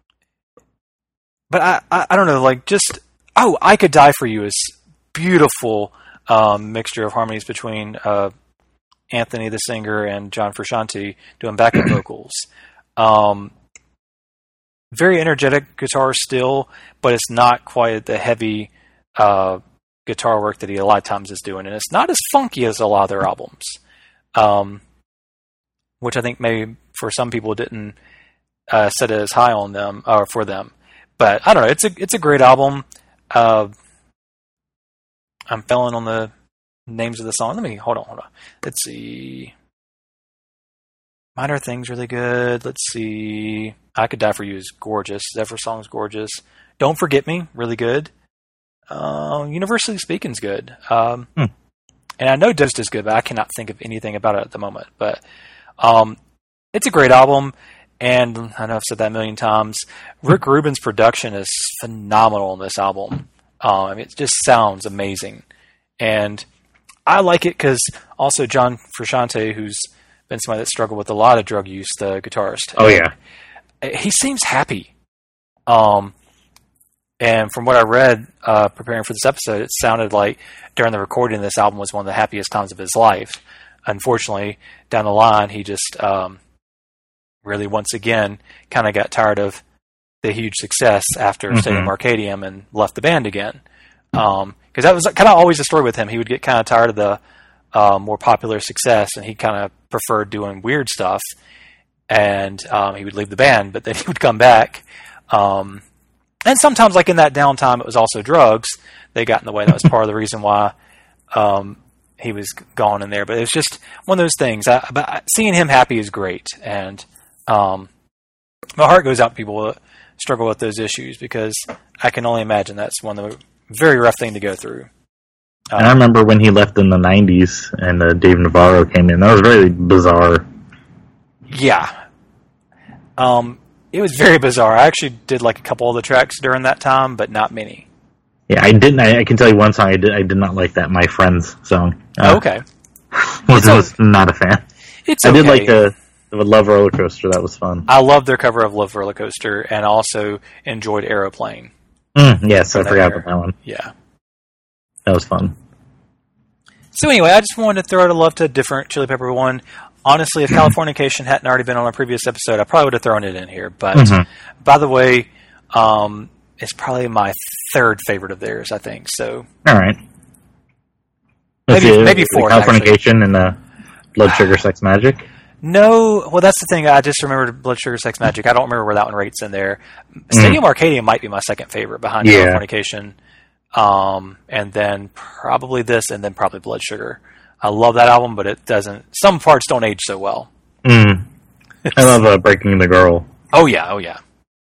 but I, I, I don't know, like just, oh, I Could Die For You is beautiful um, mixture of harmonies between uh, Anthony the singer and John Frusciante doing backup vocals. Um, very energetic guitar still, but it's not quite the heavy uh, guitar work that he a lot of times is doing, and it's not as funky as a lot of their albums, um, which I think maybe for some people didn't Uh, set it as high on them or for them, but I don't know. It's a it's a great album. Uh, I'm failing on the names of the song. Let me hold on, hold on. Let's see. Minor Things really good. Let's see. I Could Die For You is gorgeous. Zephyr Song's gorgeous. Don't Forget Me, really good. Uh, Universally Speaking's good. Um, hmm. And I know Dosed is good, but I cannot think of anything about it at the moment. But um, it's a great album. And I know I've said that a million times. Rick Rubin's production is phenomenal on this album. Um, I mean, it just sounds amazing. And I like it because also John Frusciante, who's been somebody that struggled with a lot of drug use, the guitarist. Oh, yeah. He seems happy. Um, and from what I read uh, preparing for this episode, it sounded like during the recording of this album was one of the happiest times of his life. Unfortunately, down the line, he just... Um, really once again kind of got tired of the huge success after mm-hmm. Stadium Arcadium and left the band again. Because um, that was kind of always the story with him. He would get kind of tired of the uh, more popular success, and he kind of preferred doing weird stuff. And um, he would leave the band, but then he would come back. Um, and sometimes, like in that downtime, it was also drugs. They got in the way. That was part of the reason why um, he was gone in there. But it was just one of those things. I, but seeing him happy is great. And Um, my heart goes out to people that struggle with those issues because I can only imagine that's one of the very rough thing to go through. Um, and I remember when he left in the nineties and uh, Dave Navarro came in. That was really bizarre. Yeah. Um, it was very bizarre. I actually did like a couple of the tracks during that time, but not many. Yeah, I didn't. I, I can tell you one song I did. I did not like that My Friends song. Uh, Oh, okay. was, was not a fan. It's I okay. did like the. The Love Roller Coaster, that was fun. I loved their cover of Love Roller Coaster and also enjoyed Aeroplane. Mm, yes, I that forgot year. about that one. Yeah. That was fun. So anyway, I just wanted to throw out a love to a different Chili Pepper one. Honestly, if Californication hadn't already been on a previous episode, I probably would have thrown it in here. But mm-hmm. by the way, um, it's probably my third favorite of theirs, I think. So all right. Let's maybe see, maybe fourth. Californication and uh, Blood Sugar Sex Magic. No, well, that's the thing. I just remembered Blood Sugar Sex Magic. I don't remember where that one rates in there. Stadium mm. Arcadium might be my second favorite behind yeah. Californication. Um, and then probably this, and then probably Blood Sugar. I love that album, but it doesn't. Some parts don't age so well. Mm. I love uh, Breaking the Girl. Oh yeah, oh yeah.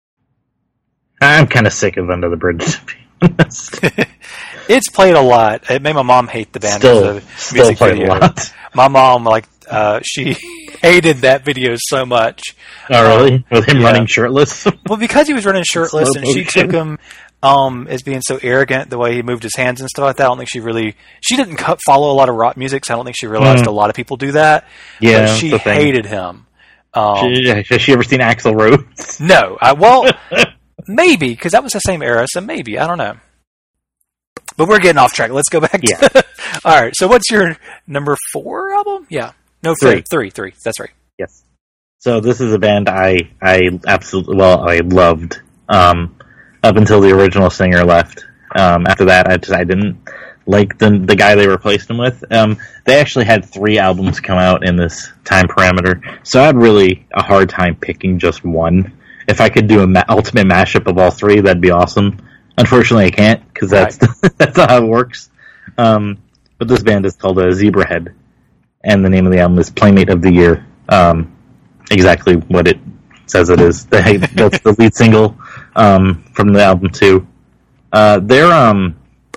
I'm kind of sick of Under the Bridge, to be honest. It's played a lot. It made my mom hate the band Still, as a still music played video. a lot. My mom, like, uh, she hated that video so much. Oh, really? Um, With him yeah. running shirtless? Well, because he was running shirtless, Slow and she motion. took him um, as being so arrogant, the way he moved his hands and stuff like that. I don't think she really... She didn't cut, follow a lot of rock music, so I don't think she realized Mm. a lot of people do that. Yeah, But she that's the thing. hated him. Um, She- Has she ever seen Axl Rose? no. I, well, maybe, because that was the same era, so maybe. I don't know. But we're getting off track. Let's go back. Yeah. To, all right. So what's your number four album? Yeah. No, three. Three. Three. That's right. Yes. So this is a band I I absolutely well I loved um, up until the original singer left. Um, after that, I just I didn't like the the guy they replaced him with. Um, they actually had three albums come out in this time parameter, so I had really a hard time picking just one. If I could do an ma- ultimate mashup of all three, that'd be awesome. Unfortunately, I can't, because that's, right. that's not how it works. Um, but this band is called uh, Zebrahead, and the name of the album is Playmate of the Year. Um, exactly what it says it is. The, that's the lead single um, from the album, too. Uh, they're... Um,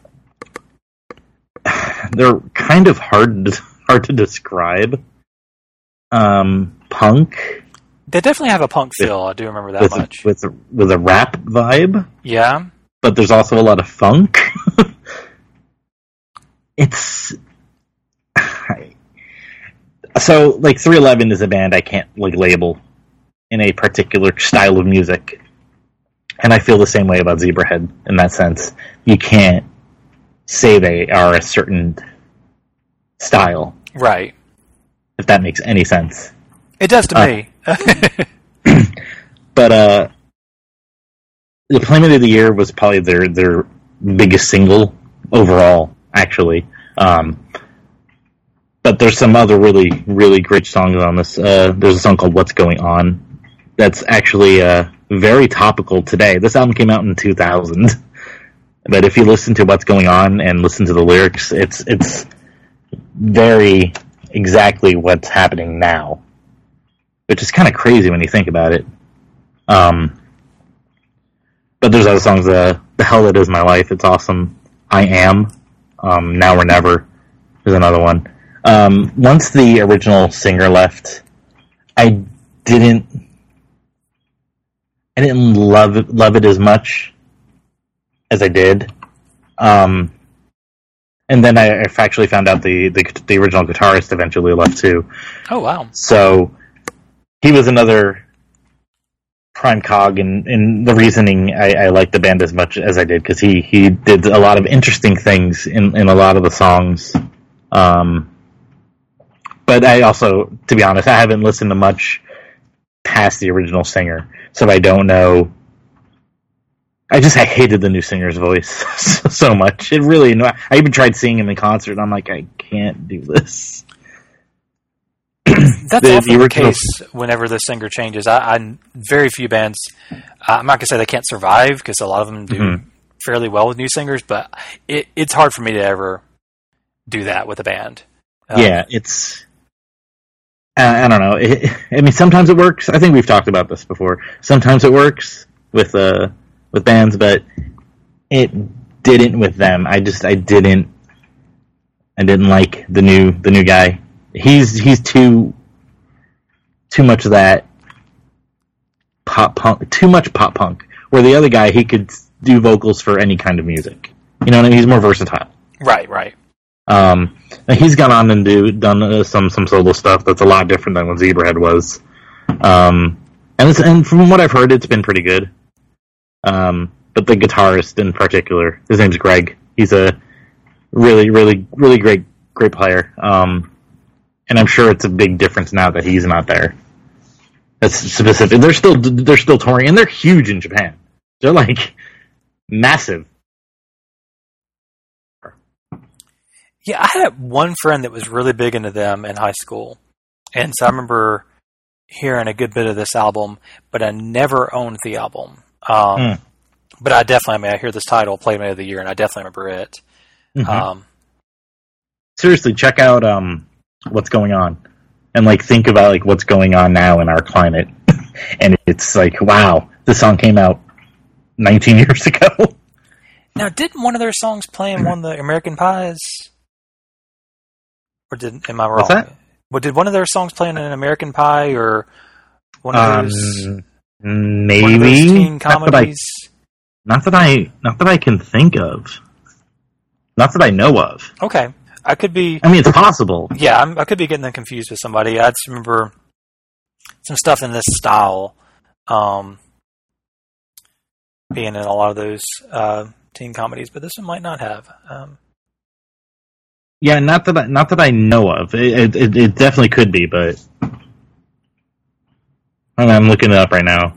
They're kind of hard to, hard to describe. Um, punk. They definitely have a punk feel. With, I do remember that with much. A, with a, with a rap vibe. Yeah. But there's also a lot of funk. It's so like three eleven is a band I can't like label in a particular style of music, and I feel the same way about Zebrahead in that sense. You can't say they are a certain style. Right. If that makes any sense. It does to uh, me. But uh, the Playmate of the Year was probably their, their biggest single overall, actually. Um, but there's some other really, really great songs on this. Uh, there's a song called What's Going On that's actually uh, very topical today. This album came out in two thousand. But if you listen to What's Going On and listen to the lyrics, it's it's very exactly what's happening now, which is kind of crazy when you think about it. Um, but there's other songs. Uh, The Hell It Is My Life. It's awesome. I Am. Um, Now or Never is another one. Um, once the original singer left, I didn't. I didn't love it, love it as much as I did. Um, and then I, I actually found out the, the the original guitarist eventually left too. Oh, wow. So he was another prime cog in, in the reasoning I, I liked the band as much as I did, because he, he did a lot of interesting things in, in a lot of the songs. Um, but I also, to be honest, I haven't listened to much past the original singer, so I don't know. I just I hated the new singer's voice so much. It really annoyed. I even tried seeing him in concert, and I'm like, I can't do this. That's the, often the, the case whenever the singer changes. I, I very few bands. I'm not gonna say they can't survive, because a lot of them do mm-hmm. fairly well with new singers, but it, it's hard for me to ever do that with a band. Um, yeah, it's. I, I don't know. It, I mean, sometimes it works. I think we've talked about this before. Sometimes it works with uh. with bands, but it didn't with them. I just I didn't I didn't like the new the new guy. He's he's too too much of that pop punk, too much pop punk. Where the other guy, he could do vocals for any kind of music. You know what I mean? He's more versatile. Right, right. Um, and he's gone on and do done uh, some some solo stuff that's a lot different than what Zebrahead was. Um, and it's, and from what I've heard, it's been pretty good. Um, but the guitarist in particular, his name's Greg. He's a really, really, really great, great player. Um, and I'm sure it's a big difference now that he's not there. That's specific. They're still, they're still touring, and they're huge in Japan. They're like massive. Yeah, I had one friend that was really big into them in high school, and so I remember hearing a good bit of this album, but I never owned the album. Um, mm. But I definitely, I mean, I hear this title, Playmate of the Year, and I definitely remember it. Mm-hmm. Um, Seriously, check out um, What's Going On, and like think about like what's going on now in our climate, and it's like, wow, this song came out nineteen years ago. Now, didn't one of their songs play in one of the American Pies? Or did am I wrong? What's that? Well, did one of their songs play in an American Pie, or one of um, those? Maybe one of those teen comedies. Not that, I, not that I, not that I can think of. Not that I know of. Okay, I could be. I mean, it's possible. Yeah, I'm, I could be getting them confused with somebody. I just remember some stuff in this style um, being in a lot of those uh, teen comedies, but this one might not have. Um, yeah, not that I, not that I know of. It, it, it definitely could be, but I'm looking it up right now.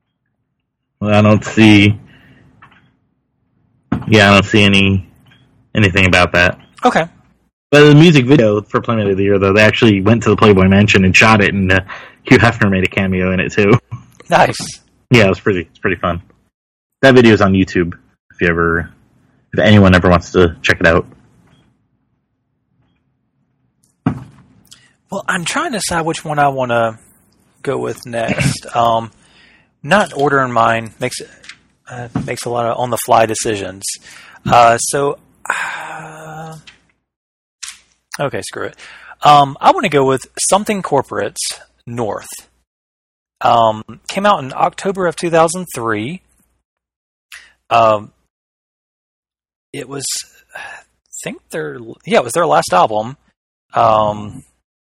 I don't see. Yeah, I don't see any anything about that. Okay. But the music video for Planet of the Year, though, they actually went to the Playboy Mansion and shot it, and uh, Hugh Hefner made a cameo in it too. Nice. Yeah, it was pretty. It's pretty fun. That video is on YouTube. If you ever, if anyone ever wants to check it out. Well, I'm trying to decide which one I want to go with next. Um, not ordering mine makes uh, makes a lot of on the fly decisions. Uh, so, uh, okay, screw it. Um, I want to go with Something Corporate's North. Um, came out in October of two thousand three. Um, it was, I think their yeah, it was their last album. Um.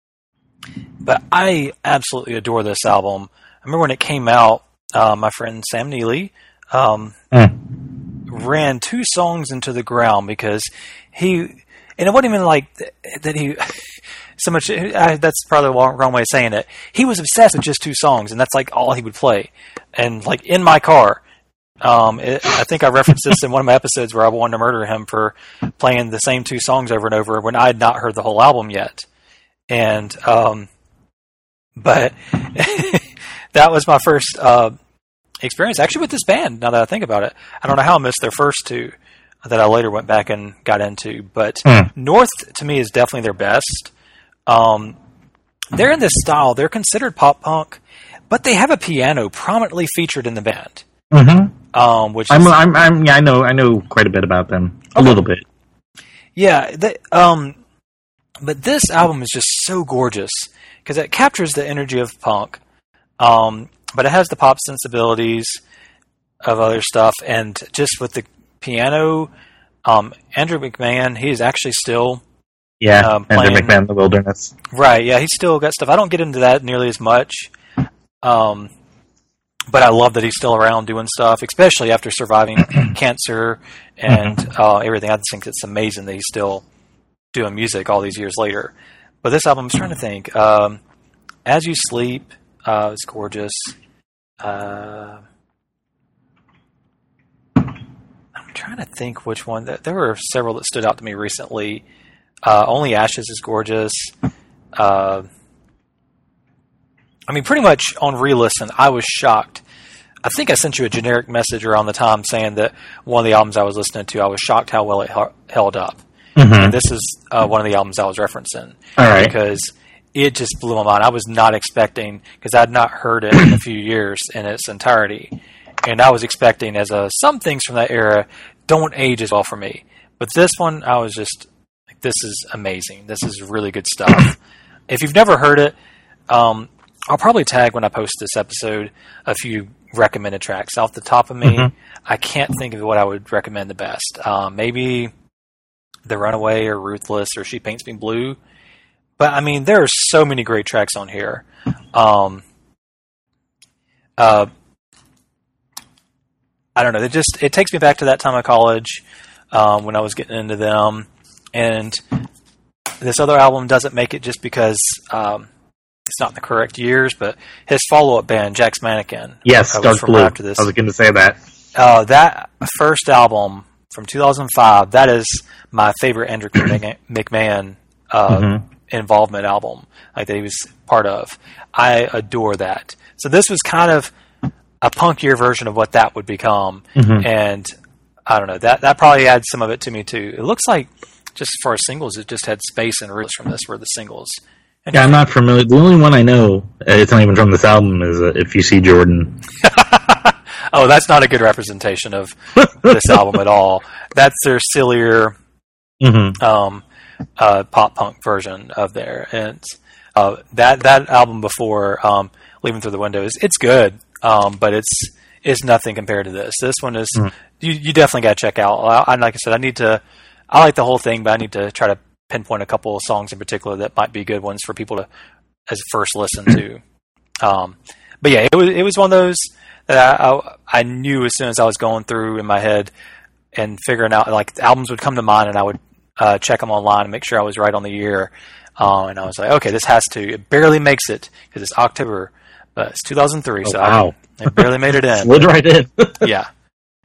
But I absolutely adore this album. I remember when it came out, uh, my friend Sam Neely um, mm. ran two songs into the ground because he, and it wasn't even like th- that he, so much, I, that's probably the wrong, wrong way of saying it. He was obsessed with just two songs, and that's like all he would play. And like in my car, um, it, I think I referenced this in one of my episodes where I wanted to murder him for playing the same two songs over and over when I had not heard the whole album yet. And, um, but that was my first, uh, experience actually with this band. Now that I think about it, I don't know how I missed their first two that I later went back and got into, but mm. North to me is definitely their best. Um, they're in this style. They're considered pop punk, but they have a piano prominently featured in the band. Mm-hmm. Um, which I'm, is, I'm, I'm, yeah, I know, I know quite a bit about them. A okay. little bit. Yeah. They, um, But this album is just so gorgeous because it captures the energy of punk, um, but it has the pop sensibilities of other stuff. And just with the piano, um, Andrew McMahon, he's actually still yeah, um, playing. Andrew McMahon, The Wilderness. Right, yeah, he's still got stuff. I don't get into that nearly as much, um, but I love that he's still around doing stuff, especially after surviving cancer and uh, everything. I just think it's amazing that he's still doing music all these years later. But this album, I was trying to think. Um, As You Sleep uh, is gorgeous. Uh, I'm trying to think which one. There were several that stood out to me recently. Uh, Only Ashes is gorgeous. Uh, I mean, pretty much on re-listen, I was shocked. I think I sent you a generic message around the time saying that one of the albums I was listening to, I was shocked how well it h- held up. Mm-hmm. And this is uh, one of the albums I was referencing. All right. Because it just blew my mind. I was not expecting, because I had not heard it in a few years in its entirety. And I was expecting, as a, some things from that era don't age as well for me. But this one, I was just, like, this is amazing. This is really good stuff. If you've never heard it, um, I'll probably tag when I post this episode a few recommended tracks. Off the top of me, mm-hmm. I can't think of what I would recommend the best. Um, maybe The Runaway or Ruthless or She Paints Me Blue. But, I mean, there are so many great tracks on here. Um, uh, I don't know. It just it takes me back to that time of college um, when I was getting into them. And this other album doesn't make it just because um, it's not in the correct years, but his follow-up band, Jack's Mannequin. Yes, uh, Dark Blue. After this. I was going to say that. Uh, that first album from two thousand five, that is my favorite Andrew McMahon uh, mm-hmm. involvement album, like that he was part of. I adore that. So this was kind of a punkier version of what that would become, mm-hmm. and I don't know, that that probably adds some of it to me too. It looks like, just as far as singles, it just had Space and Roots from this were the singles. And yeah, I'm not familiar. The only one I know, it's not even from this album, is uh, If You See Jordan. Oh, that's not a good representation of this album at all. That's their sillier mm-hmm. um, uh, pop punk version of there. And uh, that that album before um, Leaving Through the Window is it's good, um, but it's it's nothing compared to this. This one is mm. you, you definitely got to check out. I, like I said, I need to. I like the whole thing, but I need to try to pinpoint a couple of songs in particular that might be good ones for people to as first listen to. Um, but yeah, it was it was one of those that I, I I knew as soon as I was going through in my head and figuring out, like, albums would come to mind, and I would uh, check them online and make sure I was right on the year. Uh, and I was like, okay, this has to. It barely makes it because it's October, but it's two thousand three, oh, so wow. I, it barely made it in. Slid right in. Yeah.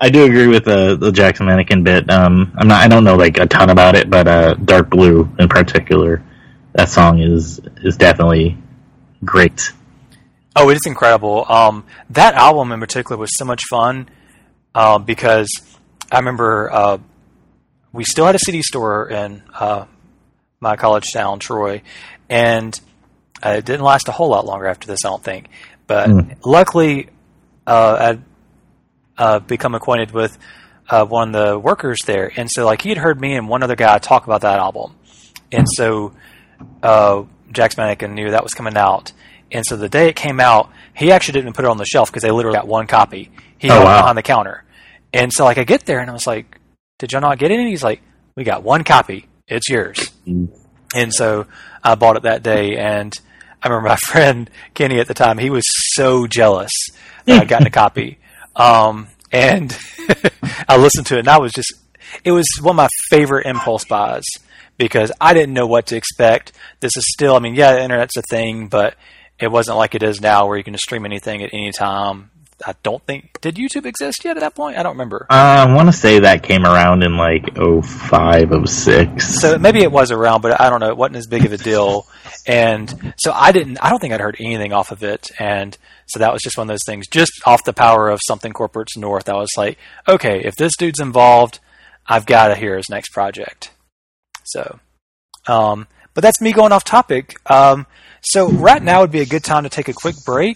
I do agree with the the Jackson Mannequin bit. Um, I'm not. I don't know like a ton about it, but uh, Dark Blue in particular, that song is is definitely great. Oh, it is incredible. Um, that album in particular was so much fun uh, because I remember uh, we still had a C D store in uh, my college town, Troy, and uh, it didn't last a whole lot longer after this, I don't think. But mm. luckily, uh, I'd uh, become acquainted with uh, one of the workers there, and so like he had heard me and one other guy talk about that album, and so uh, Jackson Mannequin knew that was coming out. And so the day it came out, he actually didn't put it on the shelf because they literally got one copy. He oh, got wow. it behind the counter. And so like I get there and I was like, did y'all not get it? And he's like, we got one copy. It's yours. Mm. And so I bought it that day. And I remember my friend Kenny at the time, he was so jealous that I'd gotten a copy. Um, and I listened to it and I was just, it was one of my favorite impulse buys because I didn't know what to expect. This is still, I mean, yeah, the internet's a thing, but it wasn't like it is now where you can just stream anything at any time. I don't think... Did YouTube exist yet at that point? I don't remember. Uh, I want to say that came around in like oh five, oh six. So maybe it was around, but I don't know. It wasn't as big of a deal. And so I didn't... I don't think I'd heard anything off of it. And so that was just one of those things. Just off the power of Something Corporate's North, I was like, okay, if this dude's involved, I've got to hear his next project. So... Um, but that's me going off topic. Um... So right now would be a good time to take a quick break.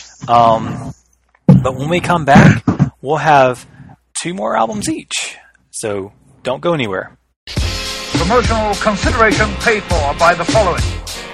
Um, but when we come back, we'll have two more albums each. So don't go anywhere. Promotional consideration paid for by the following.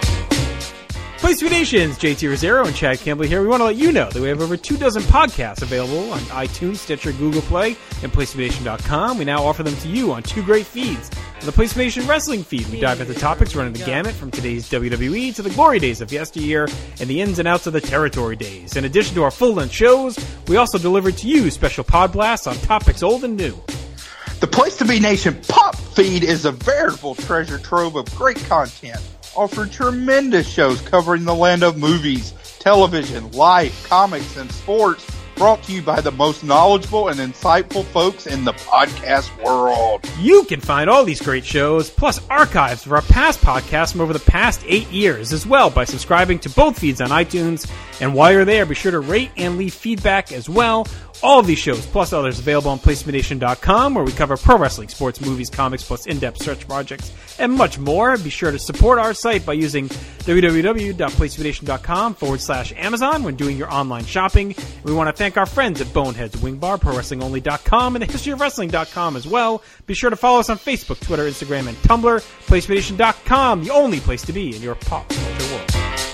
Place to Be Nations, J T Rosero and Chad Campbell here. We want to let you know that we have over two dozen podcasts available on iTunes, Stitcher, Google Play, and Place to Be Nation dot com. We now offer them to you on two great feeds. On the Place to Be Nation Wrestling feed, we dive into topics running the gamut from today's W W E to the glory days of yesteryear and the ins and outs of the territory days. In addition to our full-length shows, we also deliver to you special pod blasts on topics old and new. The Place to Be Nation Pop feed is a veritable treasure trove of great content. Offered tremendous shows covering the land of movies, television, life, comics, and sports, brought to you by the most knowledgeable and insightful folks in the podcast world. You can find all these great shows, plus archives of our past podcasts from over the past eight years as well by subscribing to both feeds on iTunes. And while you're there, be sure to rate and leave feedback as well. All of these shows, plus others, available on Place To Be Nation dot com, where we cover pro wrestling, sports, movies, comics, plus in-depth search projects, and much more. Be sure to support our site by using www.placetobenation.com forward slash Amazon when doing your online shopping. We want to thank our friends at Boneheads Wing Bar, Pro Wrestling Only dot com, and the History Of Wrestling dot com as well. Be sure to follow us on Facebook, Twitter, Instagram, and Tumblr. Place To Be Nation dot com, the only place to be in your pop culture world.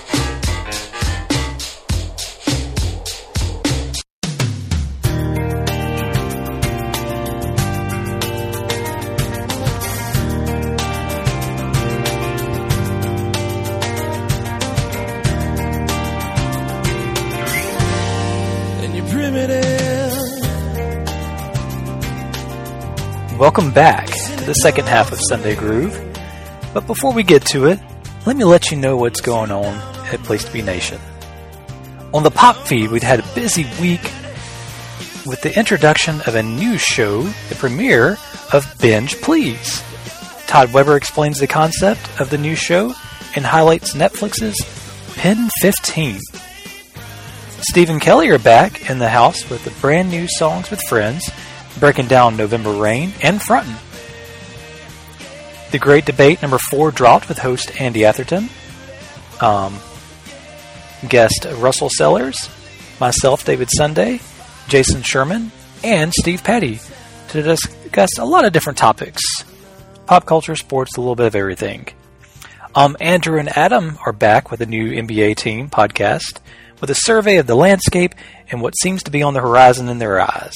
Welcome back to the second half of Sunday Groove. But before we get to it, let me let you know what's going on at Place To Be Nation. On the pop feed, we've had a busy week with the introduction of a new show, the premiere of Binge Please. Todd Weber explains the concept of the new show and highlights Netflix's Pen fifteen. Steve and Kelly are back in the house with the brand new Songs with Friends, breaking down November Rain and Frontin'. The Great Debate number four dropped with host Andy Atherton, um, guest Russell Sellers, myself, David Sunday, Jason Sherman, and Steve Patty to discuss a lot of different topics. Pop culture, sports, a little bit of everything. Um, Andrew and Adam are back with a new N B A team podcast with a survey of the landscape and what seems to be on the horizon in their eyes.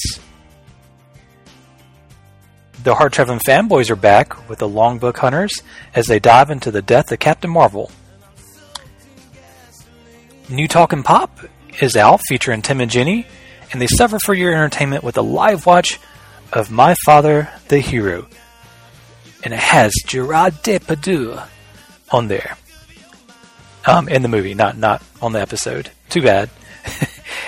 The Hard Traveling Fanboys are back with the Long Book Hunters as they dive into the death of Captain Marvel. New Talkin' Pop is out, featuring Tim and Jenny, and they suffer for your entertainment with a live watch of My Father the Hero. And it has Gerard Depardieu on there. Um, in the movie, not not on the episode. Too bad.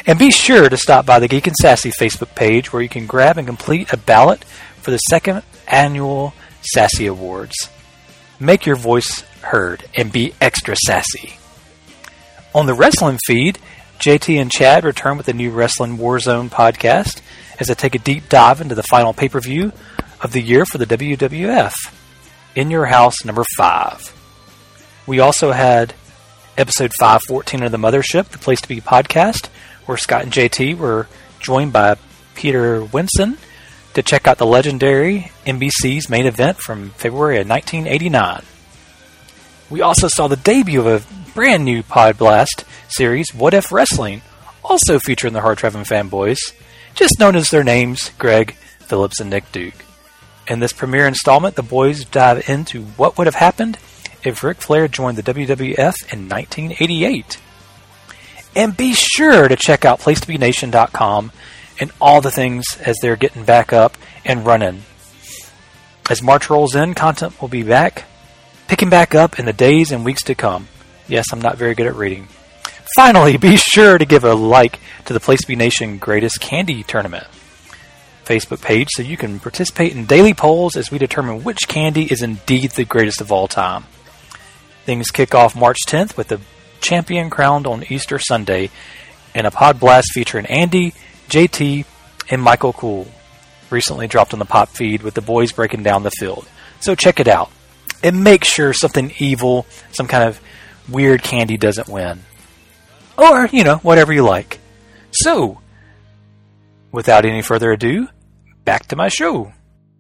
And be sure to stop by the Geek and Sassy Facebook page where you can grab and complete a ballot for the second annual Sassy Awards. Make your voice heard and be extra sassy. On the wrestling feed, J T and Chad return with the new Wrestling Warzone podcast as they take a deep dive into the final pay-per-view of the year for the W W F, In Your House number five. We also had episode five fourteen of The Mothership, the Place to Be podcast, where Scott and J T were joined by Peter Winson to check out the legendary N B C's main event from February of nineteen eighty-nine. We also saw the debut of a brand new Pod Blast series, What If Wrestling, also featuring the Hard Traveling Fanboys, just known as their names, Greg, Phillips, and Nick Duke. In this premiere installment, the boys dive into what would have happened if Ric Flair joined the W W F in nineteen eighty-eight. And be sure to check out place to be nation dot com and all the things as they're getting back up and running. As March rolls in, content will be back, picking back up in the days and weeks to come. Yes, I'm not very good at reading. Finally, be sure to give a like to the Place to Be Nation Greatest Candy Tournament Facebook page so you can participate in daily polls as we determine which candy is indeed the greatest of all time. Things kick off March tenth with the champion crowned on Easter Sunday and a Pod Blast featuring Andy, J T, and Michael Cool, recently dropped on the pop feed with the boys breaking down the field. So check it out. And make sure something evil, some kind of weird candy doesn't win. Or, you know, whatever you like. So, without any further ado, back to my show.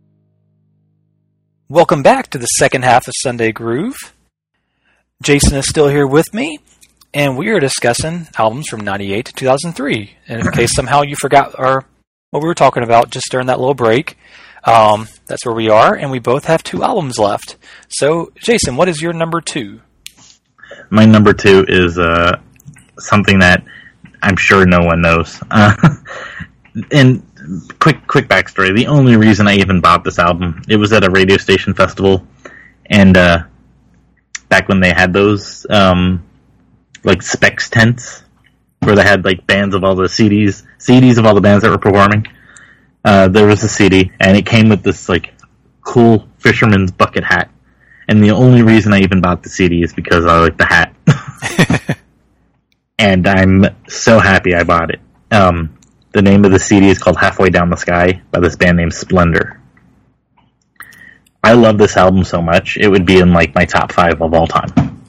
Welcome back to the second half of Sunday Groove. Jason is still here with me, and we are discussing albums from ninety-eight to two thousand three. And in case somehow you forgot our, what we were talking about just during that little break, um, that's where we are, and we both have two albums left. So, Jason, what is your number two? My number two is uh, something that I'm sure no one knows. Uh, and quick, quick backstory: the only reason I even bought this album, it was at a radio station festival, and uh, back when they had those um, like Specs tents, where they had like bands of all the C Ds, C Ds of all the bands that were performing. Uh, there was a C D, and it came with this like cool fisherman's bucket hat. And the only reason I even bought the C D is because I like the hat. And I'm so happy I bought it. Um, the name of the C D is called Halfway Down the Sky by this band named Splendor. I love this album so much, it would be in like my top five of all time.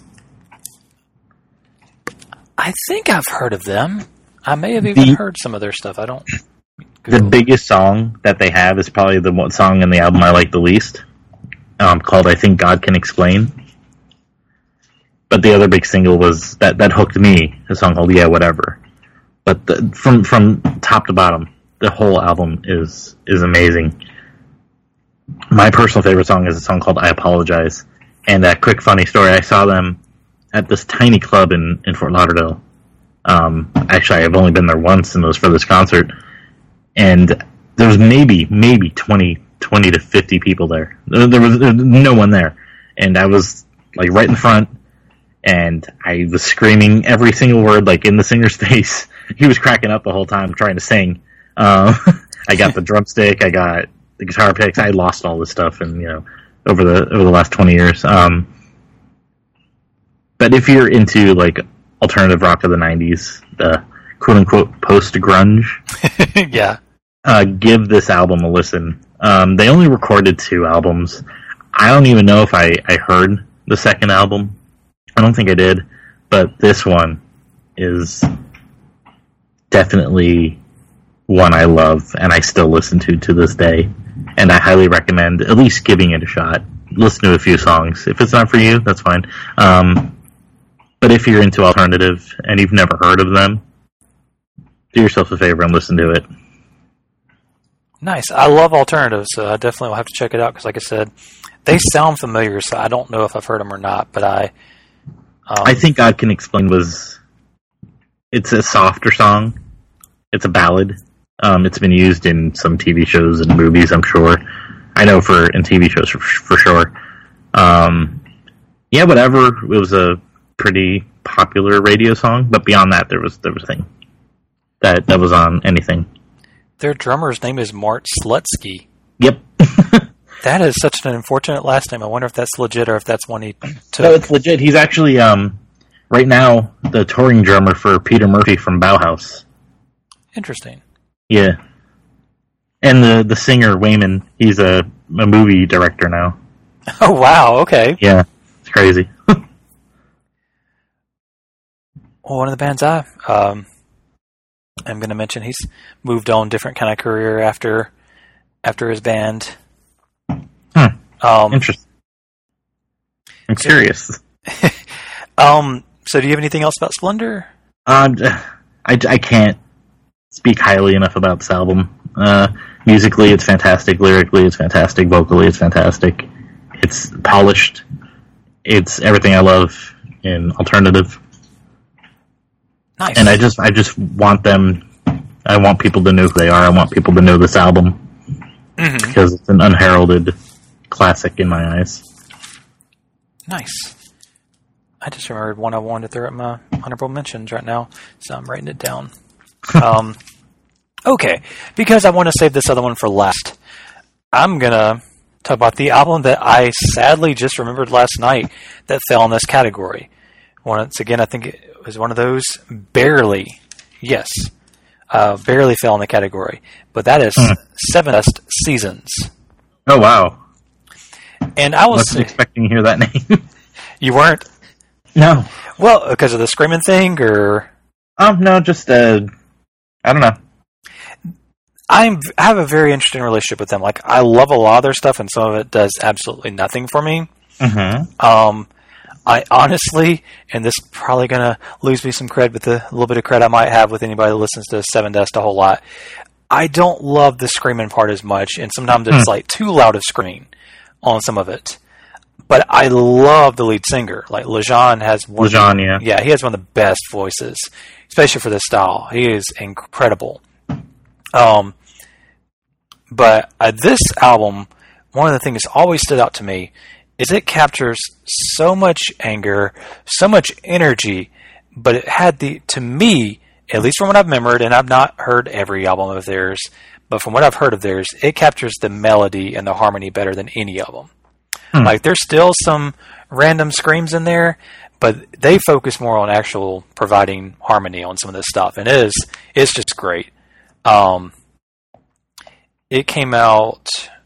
I think I've heard of them. I may have even the, heard some of their stuff. I don't... The biggest song that they have is probably the one song in the album I like the least. Um, called I Think God Can Explain. But the other big single was that that hooked me, a song called Yeah Whatever. But the, from from top to bottom, the whole album is is amazing. My personal favorite song is a song called I Apologize. And a quick funny story, I saw them at this tiny club in, in Fort Lauderdale. Um, actually, I've only been there once, and it was for this concert. And there was maybe, maybe twenty to fifty people there. There was, there was no one there. And I was, like, right in front, and I was screaming every single word, like, in the singer's face. He was cracking up the whole time trying to sing. Uh, I got the drumstick, I got the guitar picks, I lost all this stuff, and, you know, over the over the last twenty years. Um, but if you're into, like, alternative rock of the nineties, the quote-unquote post-grunge, yeah, uh, give this album a listen. Um, they only recorded two albums. I don't even know if I, I heard the second album. I don't think I did. But this one is definitely one I love and I still listen to to this day. And I highly recommend at least giving it a shot. Listen to a few songs. If it's not for you, that's fine. Um, but if you're into alternative and you've never heard of them, do yourself a favor and listen to it. Nice. I love alternatives, so I definitely will have to check it out because, like I said, they sound familiar, so I don't know if I've heard them or not, but I... Um, I think God Can Explain was... It's a softer song. It's a ballad. Um, it's been used in some T V shows and movies, I'm sure. I know for in T V shows for, for sure. Um, yeah, whatever. It was a pretty popular radio song, but beyond that, there was there was a thing. that that was on anything. Their drummer's name is Mart Slutsky. Yep. That is such an unfortunate last name. I wonder if that's legit or if that's one he took. No, it's legit. He's actually, um, right now, the touring drummer for Peter Murphy from Bauhaus. Interesting. Yeah. And the, the singer, Wayman, he's a, a movie director now. Oh, wow. Okay. Yeah. It's crazy. Well, one of the bands I, um, I'm going to mention, he's moved on different kind of career after, after his band. Hmm. Um, Interesting. I'm so, curious. um, so do you have anything else about Splendor? Um, I, I can't speak highly enough about this album. Uh, musically, it's fantastic. Lyrically, it's fantastic. Vocally, it's fantastic. It's polished. It's everything I love in alternative. Nice. And I just, I just want them. I want people to know who they are. I want people to know this album mm-hmm. because it's an unheralded classic in my eyes. Nice. I just remembered one I wanted to throw at my honorable mentions right now, so I'm writing it down. um, okay, because I want to save this other one for last, I'm going to talk about the album that I sadly just remembered last night that fell in this category. Once again, I think it was one of those barely, yes, uh, barely fell in the category. But that is hmm. Seven Dust Seasons. Oh, wow. And I was wasn't expecting to hear that name. You weren't? No. Well, because of the screaming thing, or? Um, no, just, uh, I don't know. I'm, I have a very interesting relationship with them. Like, I love a lot of their stuff, and some of it does absolutely nothing for me. Mm-hmm. Um, I honestly, and this is probably going to lose me some cred with the little bit of cred I might have with anybody that listens to Seven Dust a whole lot. I don't love the screaming part as much, and sometimes it's mm. like too loud of screaming on some of it. But I love the lead singer. Like, Lejean has one Lejean, yeah. Yeah, he has one of the best voices, especially for this style. He is incredible. Um, but uh, this album, one of the things that always stood out to me is it captures so much anger, so much energy, but it had the, to me, at least from what I've remembered, and I've not heard every album of theirs, but from what I've heard of theirs, it captures the melody and the harmony better than any of them. Hmm. Like, there's still some random screams in there, but they focus more on actual providing harmony on some of this stuff, and it is, it's just great. Um, it came out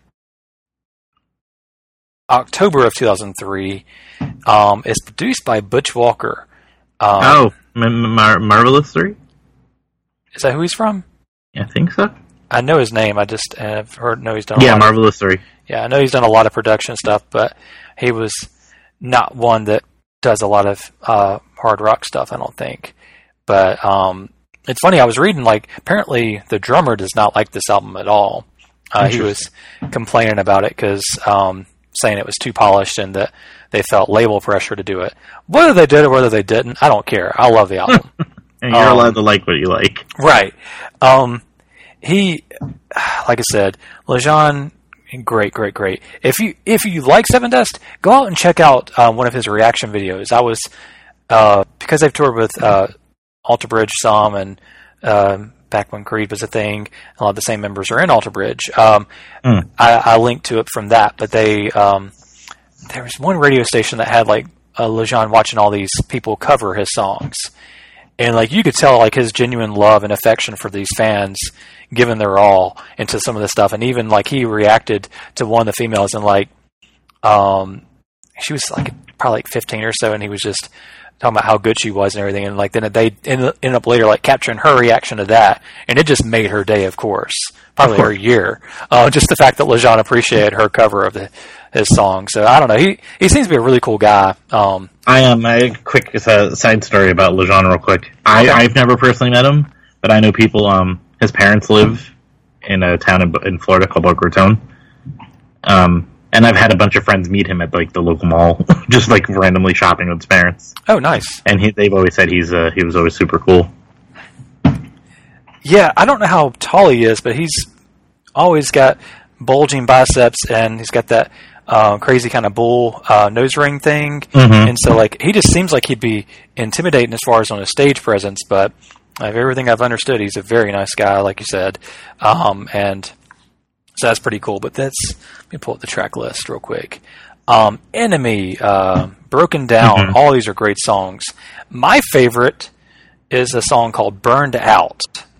October of two thousand three. Um, it's produced by Butch Walker. Um, oh, Mar- Marvelous three? Is that who he's from? Yeah, I think so. I know his name. I just have heard, know he's done a yeah, lot Marvelous of, three. Yeah, I know he's done a lot of production stuff, but he was not one that does a lot of uh, hard rock stuff, I don't think. But um, it's funny, I was reading, like, apparently the drummer does not like this album at all. Uh, he was complaining about it because um, saying it was too polished and that they felt label pressure to do it. Whether they did or whether they didn't, I don't care. I love the album. And you're um, allowed to like what you like. Right. Um, he, like I said, Lejean, great, great, great. If you if you like Seven Dust, go out and check out uh, one of his reaction videos. I was, uh, because they've toured with uh, Alter Bridge some, and uh, back when Creed was a thing, a lot of the same members are in Alter Bridge. Um, mm. I, I linked to it from that, but they um, there was one radio station that had like uh, Lejean watching all these people cover his songs. And, like, you could tell, like, his genuine love and affection for these fans, given their all into some of this stuff. And even, like, he reacted to one of the females and, like, um, she was, like, probably, like, fifteen or so, and he was just talking about how good she was and everything. And, like, then they ended up later, like, capturing her reaction to that. And it just made her day, of course. Probably her year. Uh, just the fact that Lejean appreciated her cover of the, his song. So, I don't know. He he seems to be a really cool guy. Um, I am. Um, a quick uh, side story about Lejean real quick. I, okay. I've never personally met him, but I know people, um, his parents live in a town in, in Florida called Boca Raton. Um, and I've had a bunch of friends meet him at, like, the local mall, just, like, randomly shopping with his parents. Oh, nice. And he, they've always said he's uh, he was always super cool. Yeah, I don't know how tall he is, but he's always got bulging biceps, and he's got that uh, crazy kind of bull uh, nose ring thing. Mm-hmm. And so, like, he just seems like he'd be intimidating as far as on a stage presence, but Of everything I've understood, he's a very nice guy, like you said. Um, and so that's pretty cool. But that's, let me pull up the track list real quick. Um, Enemy, uh, Broken Down, mm-hmm. all these are great songs. My favorite is a song called Burned Out.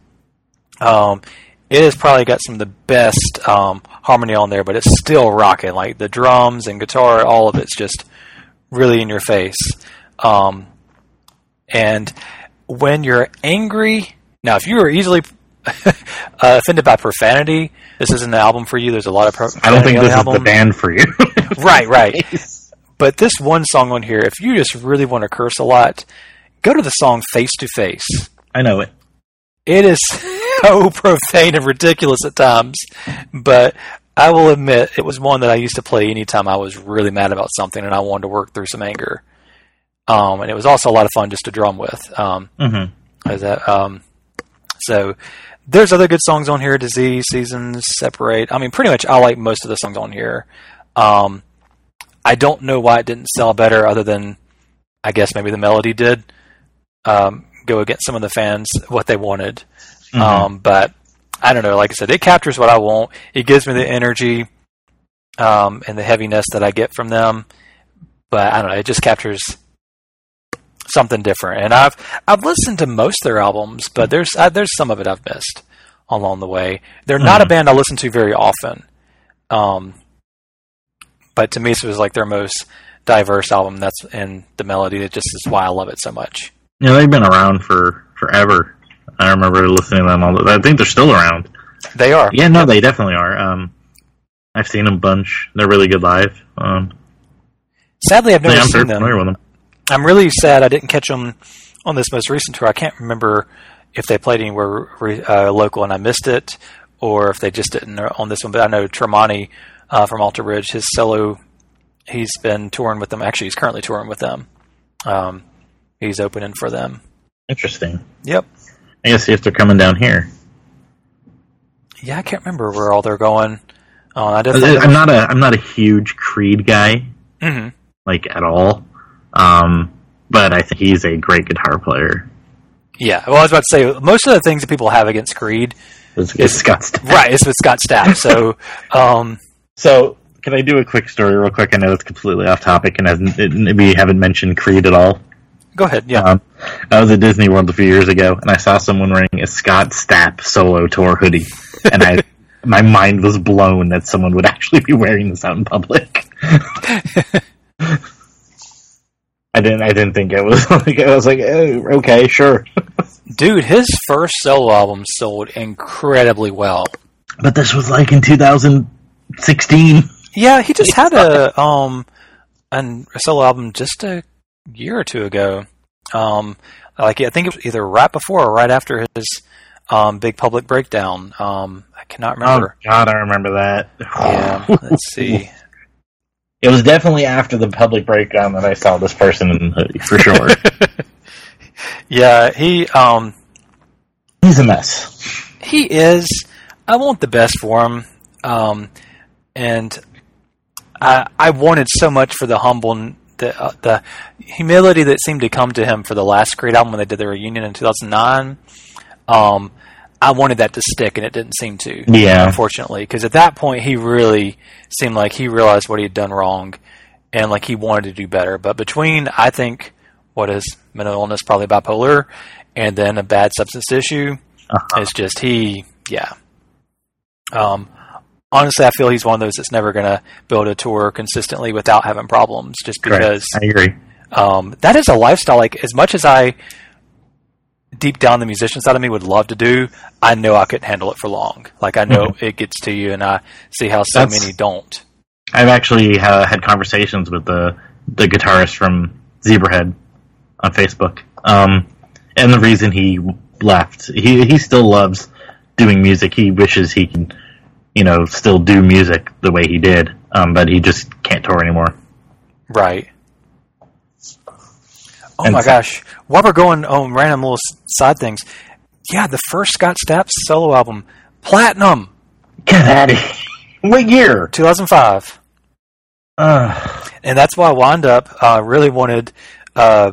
Um, it has probably got some of the best um, harmony on there, but it's still rocking. Like the drums and guitar, all of it's just really in your face. Um, and when you're angry, now if you are easily uh, offended by profanity, this isn't an album for you. There's a lot of profanity. I don't think on this the is the band for you. Right, right. But this one song on here, if you just really want to curse a lot, go to the song Face to Face. I know it. It is so profane and ridiculous at times, but I will admit it was one that I used to play anytime I was really mad about something and I wanted to work through some anger. Um, and it was also a lot of fun just to drum with. Um, mm-hmm. as that, um, so there's other good songs on here. Disease, Seasons, Separate. I mean, pretty much I like most of the songs on here. Um, I don't know why it didn't sell better other than I guess maybe the melody did um, go against some of the fans, what they wanted. Mm-hmm. Um, but I don't know. Like I said, it captures what I want. It gives me the energy um, and the heaviness that I get from them. But I don't know. It just captures something different. And I've I've listened to most of their albums, but there's uh, there's some of it I've missed along the way. They're not mm-hmm. a band I listen to very often. Um, but to me, this was like their most diverse album. That's and the melody. It just is why I love it so much. Yeah, they've been around for forever. I remember listening to them all. The, I think they're still around. They are. Yeah, no, they definitely are. Um, I've seen them a bunch. They're really good live. Um, Sadly, I've never yeah, I'm seen them. familiar with them. I'm really sad I didn't catch them on this most recent tour. I can't remember if they played anywhere uh, local and I missed it, or if they just didn't on this one. But I know Tremonti uh, from Alter Bridge, his solo, he's been touring with them. Actually, he's currently touring with them. Um, he's opening for them. Interesting. Yep. I guess if they're coming down here. Yeah, I can't remember where all they're going. Uh, I I'm not a I'm not a huge Creed guy, mm-hmm. like at all. Um, but I think he's a great guitar player. Yeah, well, I was about to say most of the things that people have against Creed is, is Scott Stapp. Right, it's with Scott Stapp. So, um, so can I do a quick story real quick? I know it's completely off topic and hasn't, it, we haven't mentioned Creed at all. Go ahead. Yeah, um, I was at Disney World a few years ago, and I saw someone wearing a Scott Stapp solo tour hoodie, and I, my mind was blown that someone would actually be wearing this out in public. I didn't. I didn't think it was. Like, I was like, oh, okay, sure. Dude, his first solo album sold incredibly well. But this was like in two thousand sixteen. Yeah, he just had a um, an, a solo album just a year or two ago. Um, like I think it was either right before or right after his um big public breakdown. Um, I cannot remember. Oh God, I remember that. Yeah, let's see. It was definitely after the public breakdown that I saw this person in the hoodie, for sure. Yeah, he um, he's a mess. He is. I want the best for him, um, and I I wanted so much for the humble, the uh, the humility that seemed to come to him for the last Creed album when they did the reunion in two thousand nine. Um, I wanted that to stick, and it didn't seem to. Yeah, unfortunately, because at that point he really seemed like he realized what he had done wrong, and like he wanted to do better. But between, I think, what is mental illness, probably bipolar, and then a bad substance issue, uh-huh. it's just he, yeah. Um, honestly, I feel he's one of those that's never going to build a tour consistently without having problems, just because. Right. I agree. Um, that is a lifestyle. Like as much as I. Deep down, the musician side of me would love to do. I know I couldn't handle it for long. Like I know mm-hmm. it gets to you, and I see how so That's, many don't. I've actually uh, had conversations with the the guitarist from Zebrahead on Facebook, um, and the reason he left, he he still loves doing music. He wishes he can, you know, still do music the way he did, um, but he just can't tour anymore. Right. Oh and my so, gosh! While we're going on random little side things, yeah, the first Scott Stapp solo album, platinum. Get out of here! What year? two thousand five. Uh. And that's why Wind Up uh, really wanted uh,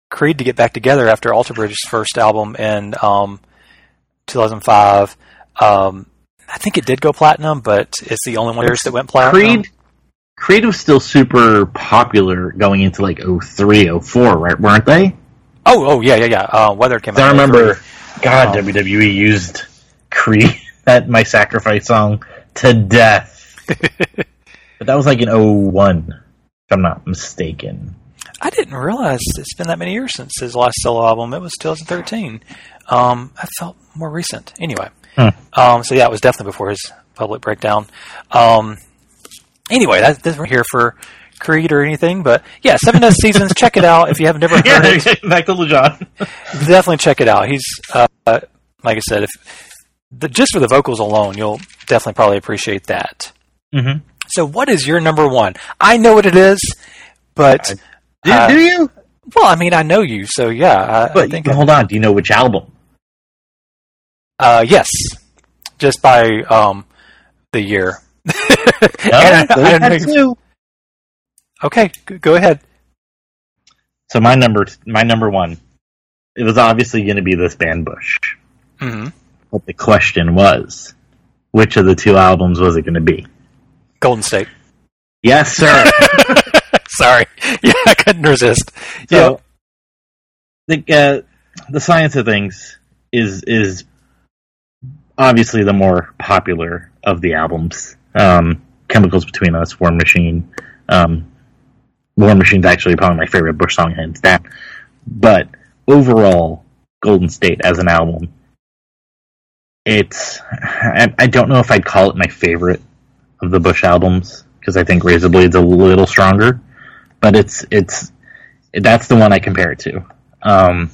Creed to get back together after Alter Bridge's first album in um, two thousand five. Um, I think it did go platinum, but it's the only one of theirs that went platinum. Creed, Creed was still super popular going into like oh three, oh four, right? Weren't they? Oh, oh yeah, yeah, yeah. Uh, Weather came out. I remember, God, um, W W E used Creed, that My Sacrifice song, to death. But that was like in oh one, if I'm not mistaken. I didn't realize it's been that many years since his last solo album. It was two thousand thirteen. Um, I felt more recent. Anyway. Hmm. Um, so yeah, it was definitely before his public breakdown. Um, anyway, that doesn't here for Creed or anything, but yeah, Seven Death Seasons. Check it out if you have never heard yeah, it. Back to LeJohn. Definitely check it out. He's uh, like I said, if the, just for the vocals alone, you'll definitely probably appreciate that. Mm-hmm. So, what is your number one? I know what it is, but do, uh, do you? Well, I mean, I know you, so yeah. I, but I think hold on, do you know which album? Uh, yes, just by um, the year. No, I, I I too. Okay, g- go ahead. So my number, my number one, it was obviously going to be this band Bush. Mm-hmm. But the question was, which of the two albums was it going to be? Golden State. Yes, sir. Sorry, yeah, I couldn't resist. So, yeah, the uh, the Science of Things is is obviously the more popular of the albums. Um, Chemicals Between Us, War Machine. Um, War Machine's actually probably my favorite Bush song, hands down. But overall, Golden State as an album, it's I, I don't know if I'd call it my favorite of the Bush albums, because I think Razor Blade's a little stronger, but it's it's that's the one I compare it to. Um,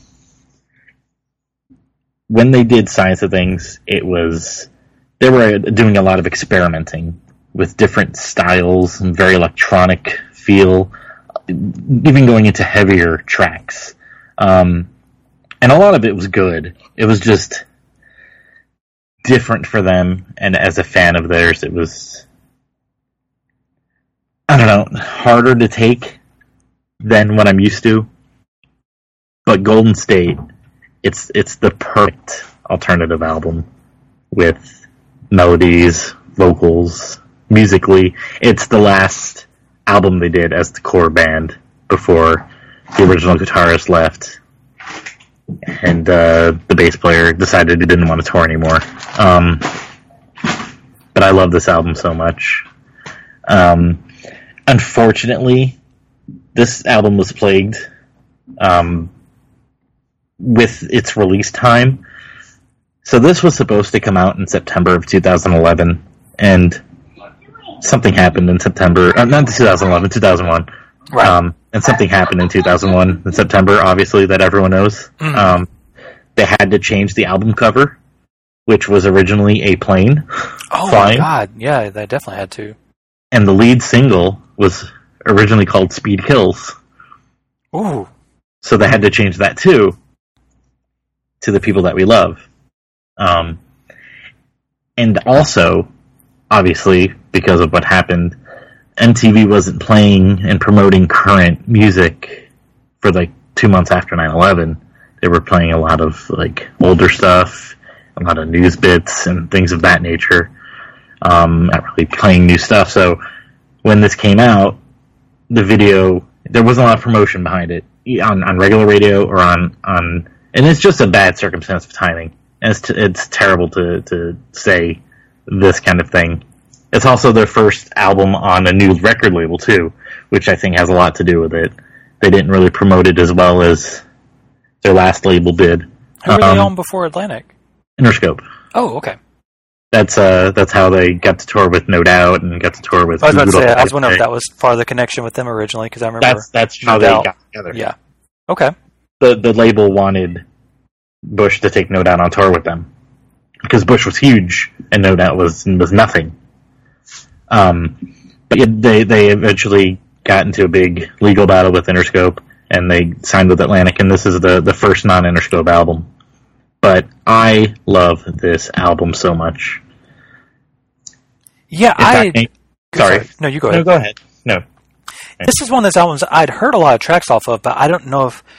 when they did Science of Things, it was they were doing a lot of experimenting with different styles and very electronic feel, even going into heavier tracks. Um, and a lot of it was good. It was just different for them, and as a fan of theirs, it was, I don't know, harder to take than what I'm used to. But Golden State, it's it's the perfect alternative album with melodies, vocals, musically. It's the last album they did as the core band before the original guitarist left and uh, the bass player decided he didn't want to tour anymore. Um, but I love this album so much. Um, unfortunately, this album was plagued um, with its release time. So this was supposed to come out in September of two thousand eleven, and something happened in September, uh, not two thousand eleven, two thousand one. Right. Um, and something happened in two thousand one in September, obviously, that everyone knows. Mm. Um, they had to change the album cover, which was originally a plane Oh flying. my god, yeah, they definitely had to. And the lead single was originally called Speed Kills. Ooh. So they had to change that too, to The People That We Love. Um, and also, obviously, because of what happened, M T V wasn't playing and promoting current music for like two months after nine eleven. They were playing a lot of like older stuff, a lot of news bits and things of that nature. Um, not really playing new stuff. So when this came out, the video, there wasn't a lot of promotion behind it on, on regular radio or on, on, and it's just a bad circumstance of timing. And it's, t- it's terrible to, to say this kind of thing. It's also their first album on a new record label, too, which I think has a lot to do with it. They didn't really promote it as well as their last label did. Who were um, they on before Atlantic? Interscope. Oh, okay. That's uh, that's how they got to tour with No Doubt and got to tour with. I was about to Google say, I was wondering if that was part of the connection with them originally, because I remember That's that's how No they Doubt. got together. Yeah. Okay. The the label wanted Bush to take No Doubt on tour with them because Bush was huge and No Doubt was was nothing. Um, but yeah, they they eventually got into a big legal battle with Interscope, and they signed with Atlantic, and this is the, the first non-Interscope album. But I love this album so much. Yeah, In I... fact, I- sorry. sorry. No, you go ahead. No, go ahead. No. This is one of those albums I'd heard a lot of tracks off of, but I don't know if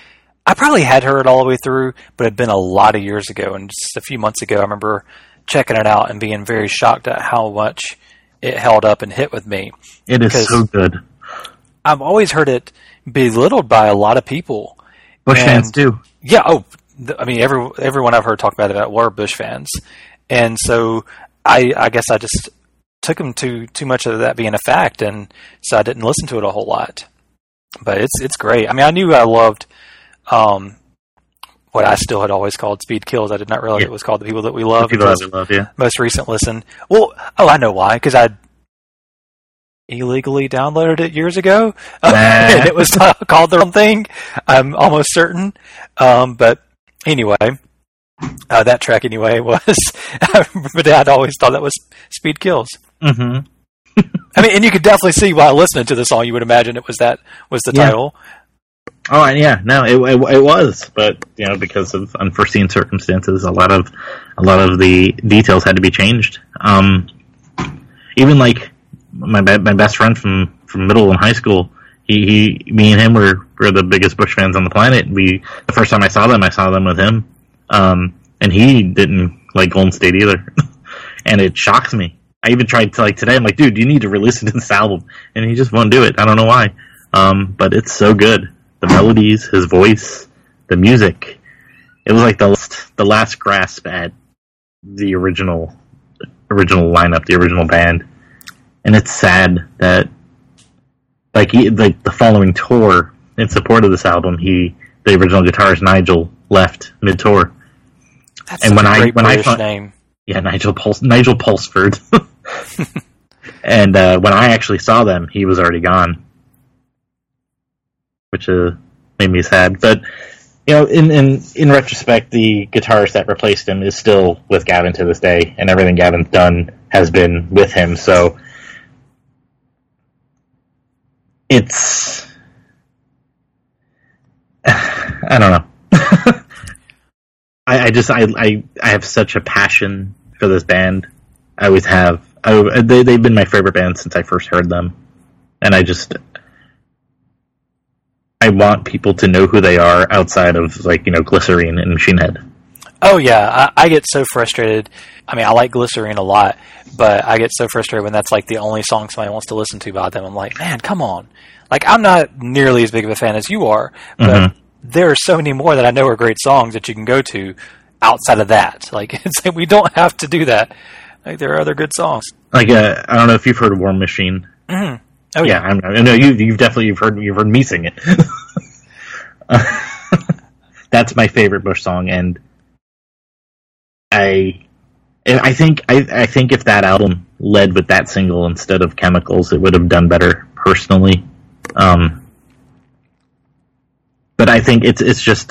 I probably had heard it all the way through, but it had been a lot of years ago. And just a few months ago, I remember checking it out and being very shocked at how much it held up and hit with me. It is so good. I've always heard it belittled by a lot of people. Bush and, fans too. Yeah. Oh, I mean, every, everyone I've heard talk about it were Bush fans. And so I, I guess I just took them to too much of that being a fact. And so I didn't listen to it a whole lot, but it's, it's great. I mean, I knew I loved, um, what I still had always called Speed Kills. I did not realize yeah. it was called The People That We Love. The People That We Love, yeah. Most recent listen. Well, oh, I know why. Because I illegally downloaded it years ago. Nah. And it was called the wrong thing. I'm almost certain. Um, but anyway, uh, that track anyway was, my dad always thought that was Speed Kills. Mm-hmm. I mean, and you could definitely see while listening to the song, you would imagine it was that was the yeah. title. Oh, yeah, no, it, it it was, but you know, because of unforeseen circumstances, a lot of a lot of the details had to be changed. Um, even like my my best friend from, from middle and high school, he, he me and him were, were the biggest Bush fans on the planet. We the first time I saw them, I saw them with him, um, and he didn't like Golden State either, and it shocks me. I even tried to like today. I'm like, dude, you need to re-listen to this album, and he just won't do it. I don't know why, um, but it's so good. The melodies, his voice, the music. It was like the last, the last grasp at the original original lineup, the original band. And it's sad that like he, like the following tour in support of this album, he the original guitarist Nigel left mid tour. That's and when a I great when British I found, name. Yeah, Nigel Puls Nigel Pulsford. And uh, when I actually saw them, he was already gone. Which uh, made me sad, but you know, in, in in retrospect, the guitarist that replaced him is still with Gavin to this day, and everything Gavin's done has been with him. So it's I don't know. I, I just I, I I have such a passion for this band. I always have. I, they they've been my favorite band since I first heard them, and I just. I want people to know who they are outside of, like, you know, Glycerine and Machine Head. Oh, yeah. I, I get so frustrated. I mean, I like Glycerine a lot, but I get so frustrated when that's, like, the only song somebody wants to listen to by them. I'm like, man, come on. Like, I'm not nearly as big of a fan as you are, but mm-hmm. there are so many more that I know are great songs that you can go to outside of that. Like, it's like we don't have to do that. Like, there are other good songs. Like, uh, I don't know if you've heard of War Machine. Mm-hmm. Oh yeah, yeah I'm, I know you. You've definitely you've heard you've heard me sing it. uh, that's my favorite Bush song, and I, I think I, I think if that album led with that single instead of Chemicals, it would have done better personally. Um, but I think it's it's just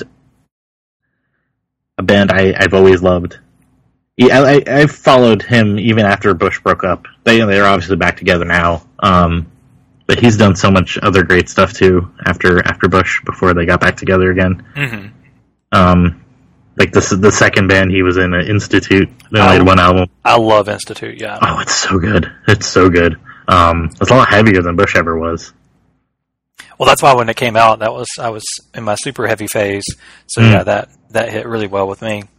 a band I, I've always loved. Yeah, I, I've followed him even after Bush broke up. They they're obviously back together now. Um, But he's done so much other great stuff too after after Bush before they got back together again. Mm-hmm. Um, like the the second band he was in, uh, Institute. They only I, had one album. I love Institute. Yeah. Oh, it's so good. It's so good. Um, it's a lot heavier than Bush ever was. Well, that's why when it came out, that was I was in my super heavy phase. So mm. yeah, that that hit really well with me.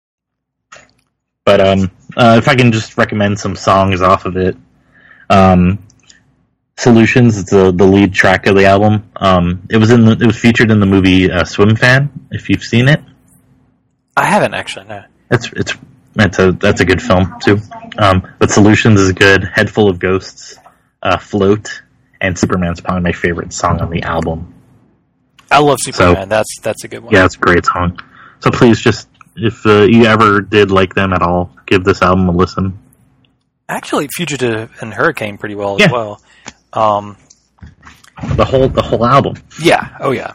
But um, uh, if I can just recommend some songs off of it. Um. Solutions is the the lead track of the album. Um, it was in the, it was featured in the movie uh, Swim Fan. If you've seen it, I haven't actually. No, it's it's that's a that's a good film too. Um, but Solutions is good. Head Full of Ghosts, uh, Float, and Superman's probably my favorite song on the album. I love Superman. So, that's that's a good one. Yeah, it's a great song. So please, just if uh, you ever did like them at all, give this album a listen. Actually, Fugitive and Hurricane pretty well yeah. as well. Um, the whole the whole album. Yeah. Oh yeah.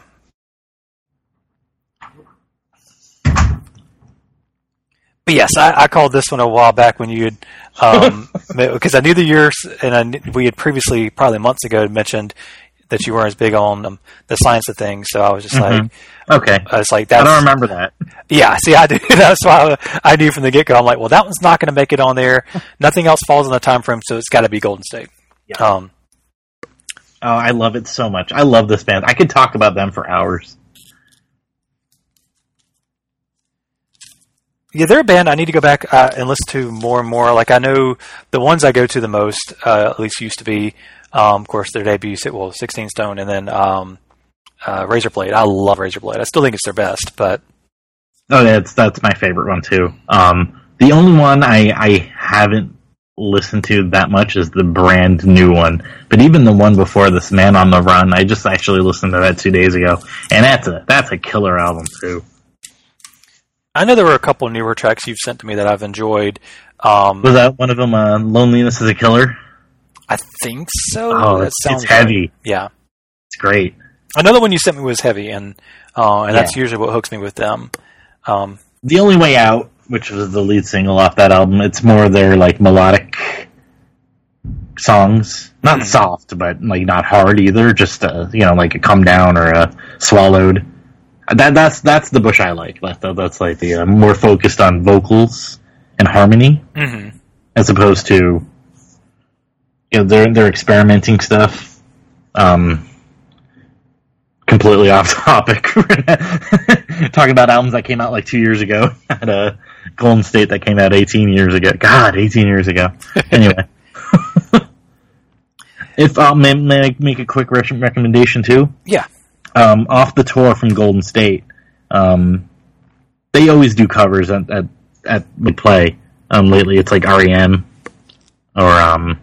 But yes, I, I called this one a while back when you had, um, because I knew the years, and I knew, we had previously, probably months ago, mentioned that you weren't as big on um, the science of things. So I was just mm-hmm. like, okay, I was like, that's, I don't remember that. Yeah, see, I do. That's why I, I knew from the get go. I'm like, well, that one's not going to make it on there. Nothing else falls in the time frame, so it's got to be Golden State. Yeah. Um, oh, I love it so much. I love this band. I could talk about them for hours. Yeah, they're a band I need to go back uh, and listen to more and more. Like, I know the ones I go to the most, uh, at least used to be, um, of course, their debut, well, sixteen Stone, and then um, uh, Razorblade. I love Razorblade. I still think it's their best, but... Oh, that's that's my favorite one, too. Um, the only one I, I haven't listened to that much is the brand new one. But even the one before this, Man on the Run, I just actually listened to that two days ago. And that's a that's a killer album, too. I know there were a couple newer tracks you've sent to me that I've enjoyed. Um, Was that one of them, uh, Loneliness is a Killer? I think so. Oh, that it's, sounds it's heavy. Right. Yeah. It's great. Another one you sent me was heavy, and uh, and Yeah. that's usually what hooks me with them. Um, The Only Way Out, which was the lead single off that album, it's more their, like, melodic songs. Not mm-hmm. soft, but, like, not hard either. Just, uh, you know, like a Come Down or a Swallowed. That That's that's the Bush I like. That, that's, like, the uh, more focused on vocals and harmony, mm-hmm. as opposed to, you know, they're, they're experimenting stuff. Um... Completely off topic. Talking about albums that came out like two years ago at uh, Golden State that came out eighteen years ago. God, eighteen years ago. Anyway. if uh, may, may I make a quick re- recommendation too? Yeah. Um, off the tour from Golden State, um, they always do covers at at, at the play. Um, lately, it's like R E M or um,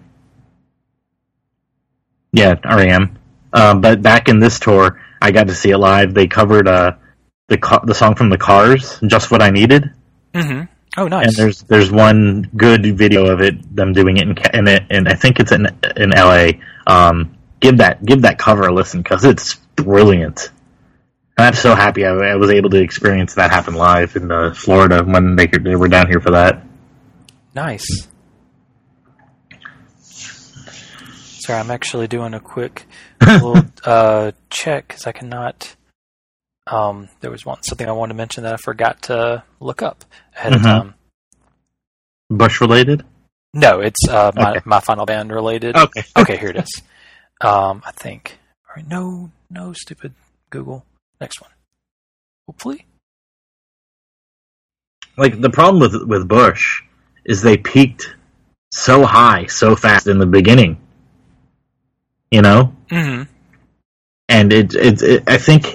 yeah, R E M. Um, but back in this tour, I got to see it live. They covered uh, the ca- the song from the Cars, "Just What I Needed." Mm-hmm. Oh, nice. And there's there's one good video of it, them doing it in in it, and I think it's in in L A. Um, give that give that cover a listen because it's brilliant. And I'm so happy I, I was able to experience that happen live in uh, Florida when they they were down here for that. Nice. Sorry, I'm actually doing a quick little uh, check because I cannot. Um, there was one something I wanted to mention that I forgot to look up ahead Mm-hmm. of time. Bush related? No, it's uh, my Okay. my final band related. Okay. Okay, here it is. Um, I think. All right, no, no, stupid Google. Next one. Hopefully. Like the problem with with Bush is they peaked so high so fast in the beginning. You know? Mm-hmm. And it, it, it I think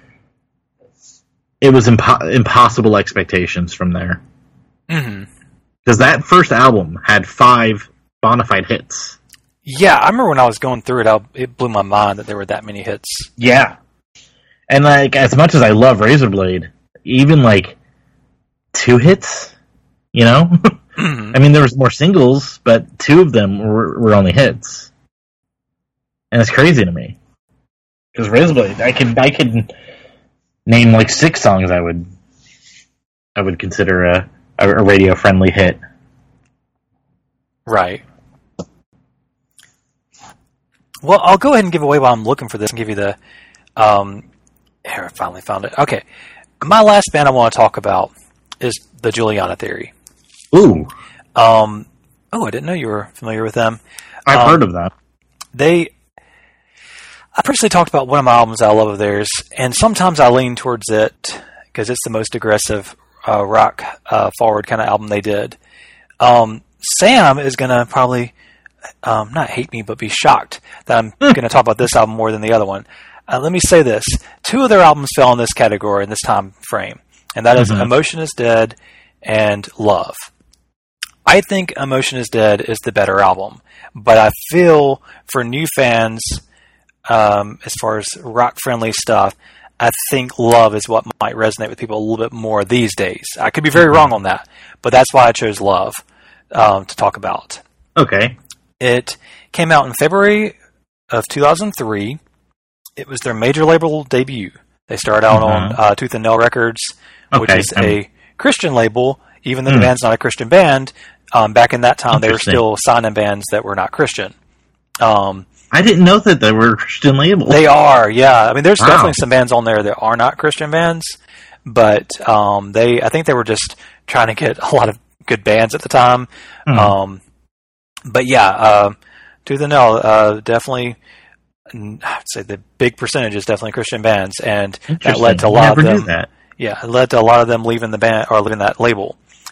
it was impo- impossible expectations from there. Mm-hmm. Because that first album had five bona fide hits. Yeah, I remember when I was going through it, I, it blew my mind that there were that many hits. Yeah. And like as much as I love Razorblade, even like two hits, you know? Mm-hmm. I mean, there was more singles, but two of them were, were only hits. And it's crazy to me. Because Razorblade, I could I could name like six songs I would I would consider a, a, a radio friendly hit. Right. Well, I'll go ahead and give away while I'm looking for this and give you the. Um, here, I finally found it. Okay, my last band I want to talk about is the Juliana Theory. Ooh, Um, oh, I didn't know you were familiar with them. I've Um, heard of that. They. I previously talked about one of my albums I love of theirs, and sometimes I lean towards it because it's the most aggressive uh, rock uh, forward kind of album they did. Um, Sam is going to probably um, not hate me, but be shocked that I'm going to talk about this album more than the other one. Uh, let me say this: two of their albums fell in this category in this time frame, and that is Mhm. "Emotion Is Dead" and "Love." I think "Emotion Is Dead" is the better album, but I feel for new fans. Um, as far as rock-friendly stuff, I think Love is what might resonate with people a little bit more these days. I could be very wrong on that, but that's why I chose Love um, to talk about. Okay. It came out in February of two thousand three. It was their major label debut. They started out Mhm. on uh, Tooth and Nail Records, which Okay, is um, a Christian label, even though Mm. the band's not a Christian band. Um, back in that time, they were Interesting. still signing bands that were not Christian. Um, I didn't know that they were Christian labels. They are, yeah. I mean, there's Wow. definitely some bands on there that are not Christian bands, but um, they, I think they were just trying to get a lot of good bands at the time. Hmm. Um, but yeah, uh, Tooth and Nail, uh, definitely, I'd say the big percentage is definitely Christian bands, and that led to a Interesting. lot I never of knew them. that. Yeah, it led to a lot of them leaving the band or leaving that label.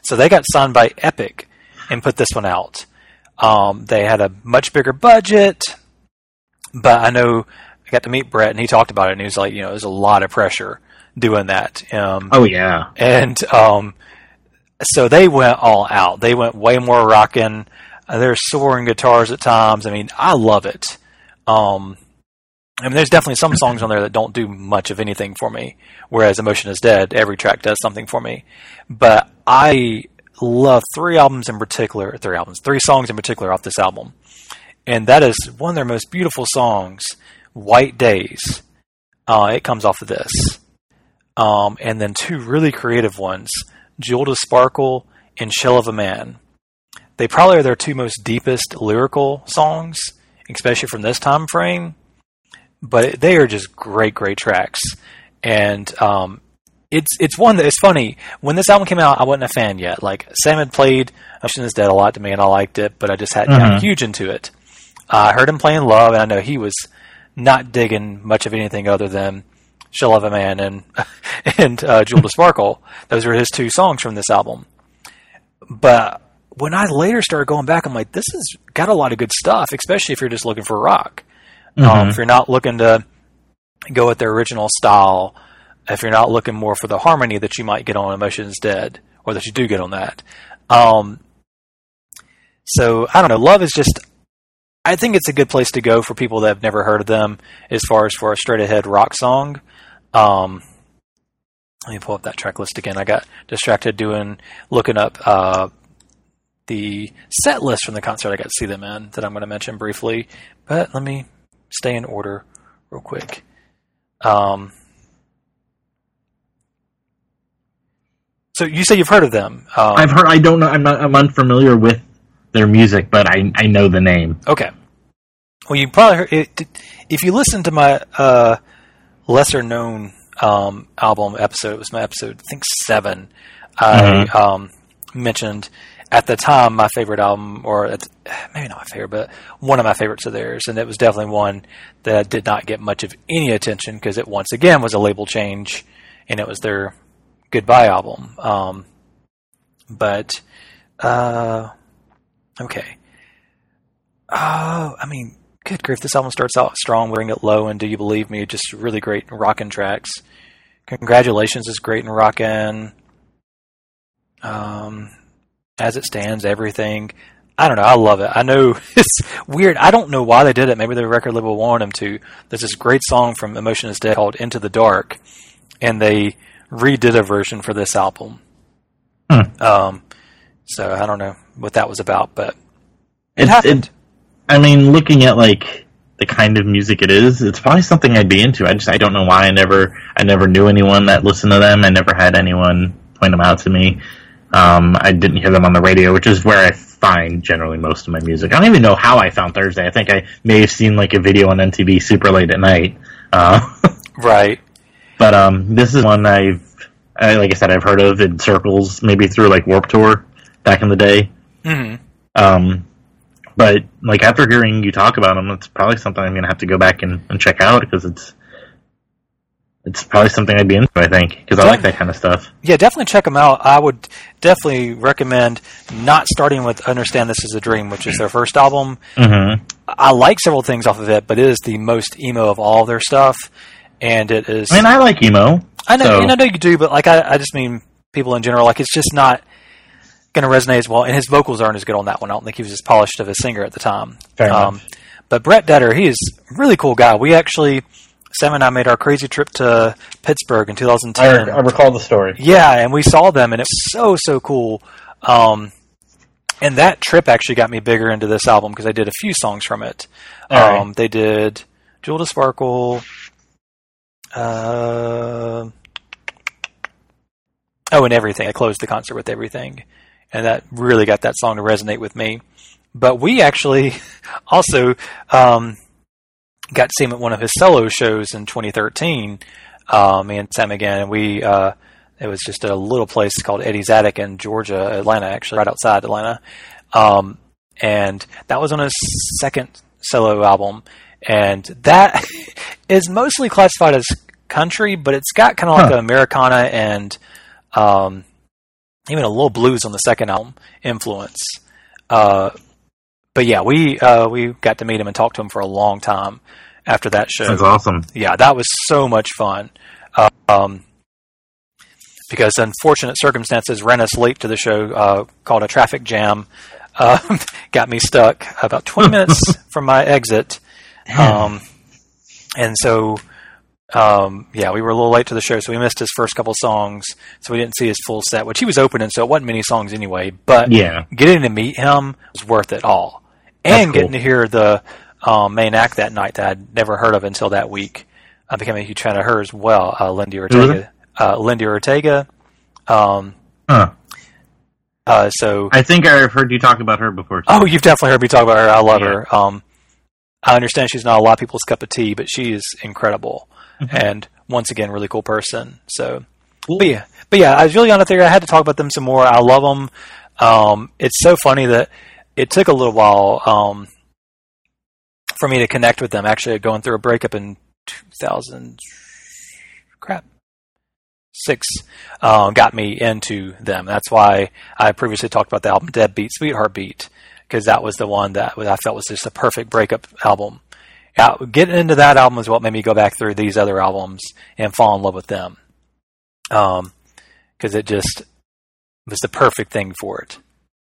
So they got signed by Epic and put this one out. Um, they had a much bigger budget, but I know I got to meet Brett, and he talked about it, and he was like, you know, there's a lot of pressure doing that. Um, oh, yeah. And um, so they went all out. They went way more rockin'. Uh, they're soaring guitars at times. I mean, I love it. Um, I mean, there's definitely some songs on there that don't do much of anything for me, whereas Emotion is Dead, every track does something for me. But I love three albums in particular, three albums, three songs in particular off this album. And that is one of their most beautiful songs, White Days. Uh, it comes off of this. Um, and then two really creative ones, Jewel to Sparkle and Shell of a Man. They probably are their two most deepest lyrical songs, especially from this time frame. But they are just great, great tracks. And um, it's it's one that is funny. When this album came out, I wasn't a fan yet. Like, Sam had played Ocean is Dead a lot to me, and I liked it, but I just hadn't Mm-hmm. gotten huge into it. Uh, I heard him playing Love, and I know he was not digging much of anything other than Shell of a Man and and uh, Jewel to Sparkle. Those were his two songs from this album. But when I later started going back, I'm like, this has got a lot of good stuff, especially if you're just looking for rock. Mm-hmm. Um, if you're not looking to go with their original style, if you're not looking more for the harmony that you might get on Emotions Dead, or that you do get on that. Um, so, I don't know. Love is just, I think it's a good place to go for people that have never heard of them as far as for a straight-ahead rock song. Um, let me pull up that track list again. I got distracted doing, looking up uh, the set list from the concert I got to see them in that I'm going to mention briefly. But let me stay in order real quick. Um, so you say you've heard of them? Um, I've heard. I don't know. I'm not. I'm unfamiliar with their music, but I I know the name. Okay. Well, you probably heard it, if you listen to my uh, lesser known um, album episode. It was my episode, I think seven. Mm-hmm. I um, mentioned at the time my favorite album, or at, maybe not my favorite, but one of my favorites of theirs, and it was definitely one that did not get much of any attention because it once again was a label change, and it was their goodbye album. Um, but uh, okay, oh, I mean, good grief! This album starts out strong, Bring It Low, and Do You Believe Me? Just really great rockin' tracks. Congratulations is great and rockin'. Um. As It Stands, Everything. I don't know. I love it. I know it's weird. I don't know why they did it. Maybe the record label wanted them to. There's this great song from Emotion is Dead called Into the Dark, and they redid a version for this album. Hmm. Um, so I don't know what that was about, but it It's, happened. It, I mean, looking at like the kind of music it is, it's probably something I'd be into. I just I don't know why I never I never knew anyone that listened to them. I never had anyone point them out to me. Um, I didn't hear them on the radio, which is where I find generally most of my music. I don't even know how I found Thursday. I think I may have seen like a video on M T V super late at night. Uh, right. But um, this is one I've, I, like I said, I've heard of in circles, maybe through like Warped Tour back in the day. Mm-hmm. Um, but like after hearing you talk about them, it's probably something I'm going to have to go back and, and check out because it's It's probably something I'd be into, I think, because I like that kind of stuff. Yeah, definitely check them out. I would definitely recommend not starting with Understand This Is a Dream, which is their first album. Mm-hmm. I like several things off of it, but it is the most emo of all of their stuff, and it is... I mean, I like emo. I know, so. and I know you do, but like I, I just mean people in general. Like, it's just not going to resonate as well, and his vocals aren't as good on that one. I don't think he was as polished of a singer at the time. Fair um, enough. But Brett Detter, he is a really cool guy. We actually... Sam and I made our crazy trip to Pittsburgh in two thousand ten. I, I recall the story. Yeah, and we saw them, and it was so, so cool. Um, and that trip actually got me bigger into this album because I did a few songs from it. All Um, right. They did Jewel to Sparkle. Uh, oh, and Everything. I closed the concert with Everything. And that really got that song to resonate with me. But we actually also... Um, got to see him at one of his solo shows in twenty thirteen, uh, me and Sam again, and we, uh, it was just a little place called Eddie's Attic in Georgia, Atlanta, actually, right outside Atlanta. Um, and that was on his second solo album. And that is mostly classified as country, but it's got kind of like huh. an Americana and, um, even a little blues on the second album influence. Uh, but yeah, we uh, we got to meet him and talk to him for a long time after that show. That's awesome. Yeah, that was so much fun. Uh, um, because unfortunate circumstances ran us late to the show, uh, called a traffic jam. Uh, got me stuck about twenty minutes from my exit. Um, and so, um, yeah, we were a little late to the show, so we missed his first couple songs, so we didn't see his full set, which he was opening, so it wasn't many songs anyway, but yeah. getting to meet him was worth it all. And cool. getting to hear the um, main act that night that I'd never heard of until that week. I became a huge fan of her as well, uh, Lindy Ortega. Uh, Lindy Ortega. Um, huh. Uh, so I think I've heard you talk about her before, too. Oh, you've definitely heard me talk about her. I love yeah. her. Um, I understand she's not a lot of people's cup of tea, but she is incredible. Mm-hmm. And once again, really cool person. So, cool. but yeah, but yeah, I was really on it there. I had to talk about them some more. I love them. Um, it's so funny that it took a little while, um, for me to connect with them. Actually, going through a breakup in two thousand, crap, six, um, got me into them. That's why I previously talked about the album Deadbeat, Sweetheart Beat, because that was the one that I felt was just a perfect breakup album. Yeah, getting into that album is what made me go back through these other albums and fall in love with them. Um, because it just was the perfect thing for it.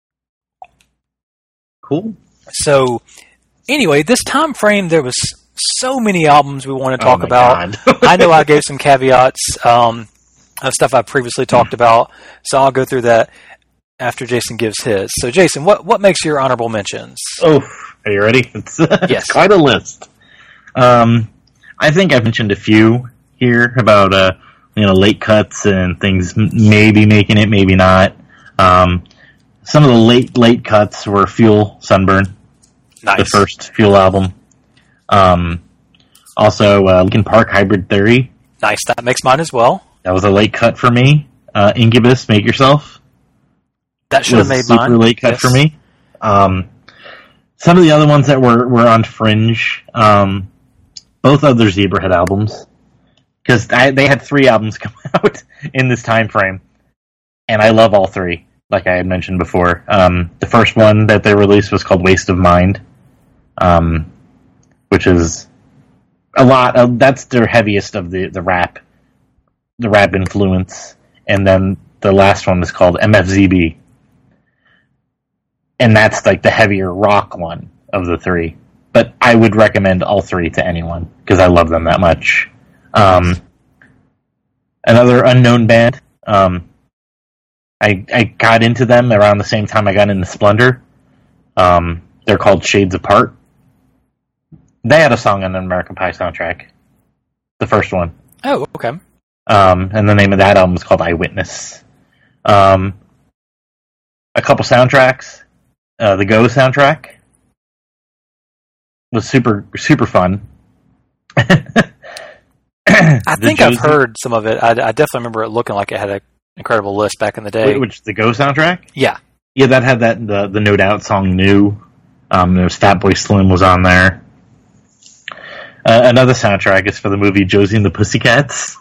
Cool. So, anyway, this time frame, there was so many albums we want to talk oh about. I know I gave some caveats um, of stuff I previously talked about, so I'll go through that after Jason gives his. So, Jason, what, what makes your honorable mentions? Oh, are you ready? It's, yes. It's quite a list. Um, I think I've mentioned a few here about uh, you know, late cuts and things maybe making it, maybe not. Um, some of the late late cuts were Fuel, Sunburn, nice. The first Fuel album. Um, also, uh, Linkin Park, Hybrid Theory. Nice, that makes mine as well. That was a late cut for me. Uh, Incubus, Make Yourself. That should have made super mine. Super late cut yes. for me. Um, some of the other ones that were, were on Fringe, um, both other Zebrahead albums, because they had three albums come out in this time frame, and I love all three, like I had mentioned before. Um, the first one that they released was called Waste of Mind, um, which is a lot of, that's their heaviest of the, the rap, the rap influence, and then the last one is called M F Z B, and that's like the heavier rock one of the three. But I would recommend all three to anyone, because I love them that much. Um, another unknown band, um, I, I got into them around the same time I got into Splendor. Um, they're called Shades Apart. They had a song on the American Pie soundtrack. The first one. Oh, okay. Um, and the name of that album is called Eyewitness. Um, a couple soundtracks. Uh, the Go soundtrack was super, super fun. I think Josie, I've heard some of it. I, I definitely remember it looking like it had an incredible list back in the day. Which, the Go soundtrack? Yeah. Yeah, that had that the, the No Doubt song New. Um, there was Fatboy Slim was on there. Uh, another soundtrack is for the movie Josie and the Pussycats,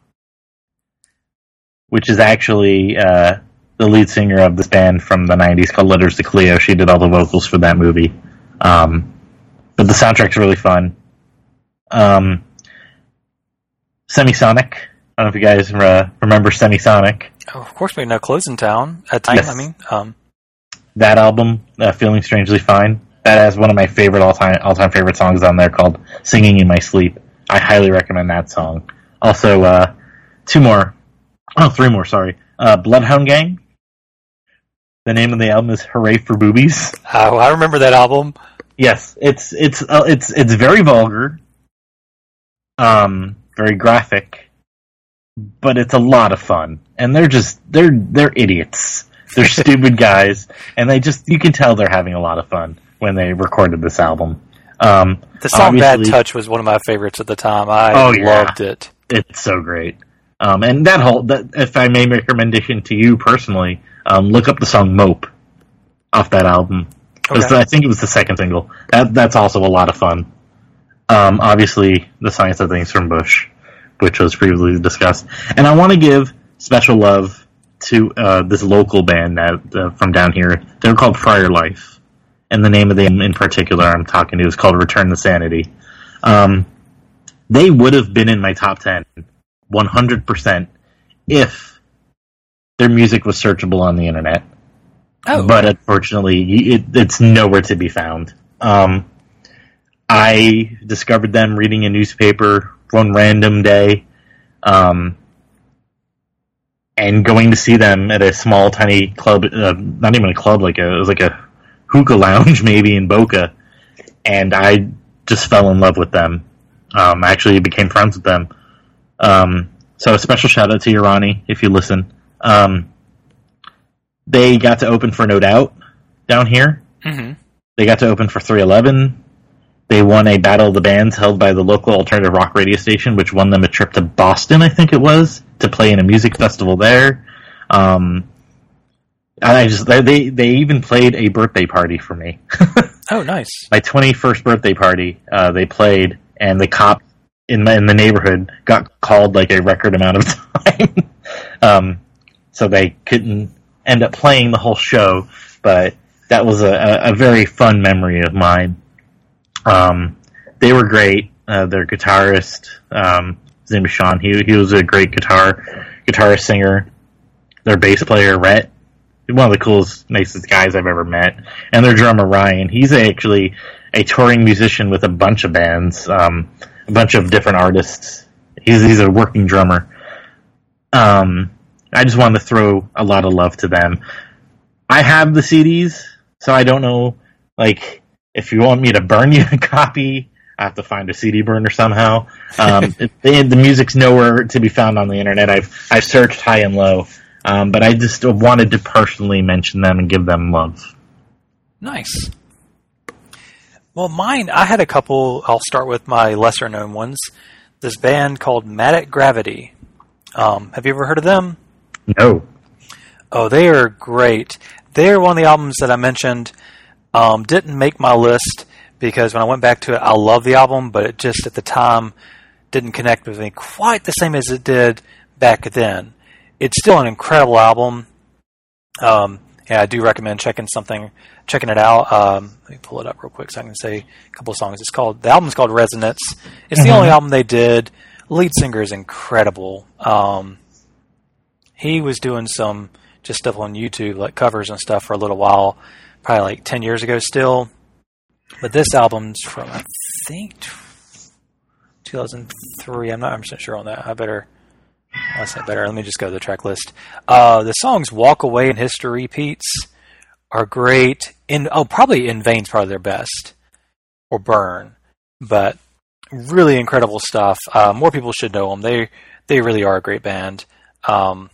which is actually uh, the lead singer of this band from the nineties called Letters to Cleo. She did all the vocals for that movie. Um, but the soundtrack's really fun. Um, Semisonic. I don't know if you guys uh, remember Semisonic. Oh, of course, we know Closing Town at the time. Yes. I mean, um, that album, uh, Feeling Strangely Fine, that has one of my favorite all-time all-time favorite songs on there called Singing in My Sleep. I highly recommend that song. Also, uh, two more. Oh, three more, sorry. Uh, Bloodhound Gang. The name of the album is Hooray for Boobies. Oh, I remember that album. Yes, it's it's uh, it's it's very vulgar, um, very graphic, but it's a lot of fun. And they're just they're they're idiots. They're stupid guys, and they just you can tell they're having a lot of fun when they recorded this album. Um, the song "Bad Touch" was one of my favorites at the time. I oh, yeah. loved it. It's so great. Um, and that whole that, if I may make a recommendation to you personally, um, look up the song "Mope" off that album. Okay. I think it was the second single. That, that's also a lot of fun. Um, obviously, The Science of Things from Bush, which was previously discussed. And I want to give special love to uh, this local band that uh, from down here. They're called Friar Life, and the name of them in particular I'm talking to is called Return to Sanity. Um, they would have been in my top ten, one hundred percent, if their music was searchable on the internet. Oh. But unfortunately, it, it's nowhere to be found. Um, I discovered them reading a newspaper one random day, um, and going to see them at a small, tiny club, uh, not even a club, like a, it was like a hookah lounge maybe in Boca, and I just fell in love with them. Um, I actually became friends with them. Um, so a special shout out to you, Ronnie, if you listen. Um, they got to open for No Doubt down here. Mm-hmm. They got to open for three eleven. They won a Battle of the Bands held by the local alternative rock radio station, which won them a trip to Boston, I think it was, to play in a music festival there. Um, I just they they even played a birthday party for me. Oh, nice! My twenty-first birthday party, uh, they played, and the cop in my, in the neighborhood got called like a record amount of time. um, so they couldn't end up playing the whole show, but that was a, a, a very fun memory of mine. Um, they were great. Uh, their guitarist, um, his name was Sean. He he was a great guitar guitarist singer. Their bass player, Rhett, one of the coolest, nicest guys I've ever met. And their drummer, Ryan, he's actually a touring musician with a bunch of bands, um, a bunch of different artists. He's he's a working drummer. Um, I just wanted to throw a lot of love to them. I have the C Ds, so I don't know, like, if you want me to burn you a copy, I have to find a C D burner somehow. Um, the, the music's nowhere to be found on the internet. I've I've searched high and low, um, but I just wanted to personally mention them and give them love. Nice. Well, mine, I had a couple. I'll start with my lesser-known ones. This band called Matic Gravity. Um, have you ever heard of them? No. Oh, they are great. They're one of the albums that I mentioned. Um, didn't make my list because when I went back to it, I love the album, but it just at the time didn't connect with me quite the same as it did back then. It's still an incredible album. Um, yeah, I do recommend checking something, checking it out. Um, let me pull it up real quick so I can say a couple of songs. It's called the album's called Resonance. It's mm-hmm. the only album they did. Lead singer is incredible. Um, he was doing some just stuff on YouTube, like covers and stuff, for a little while. Probably like ten years ago still. But this album's from, I think, two thousand three. I'm not one hundred percent sure on that. I better, I say better. Let me just go to the track list. Uh, the songs Walk Away and History Repeats are great. In Oh, probably In Vain's probably their best. Or Burn. But really incredible stuff. Uh, more people should know them. They, they really are a great band. Um,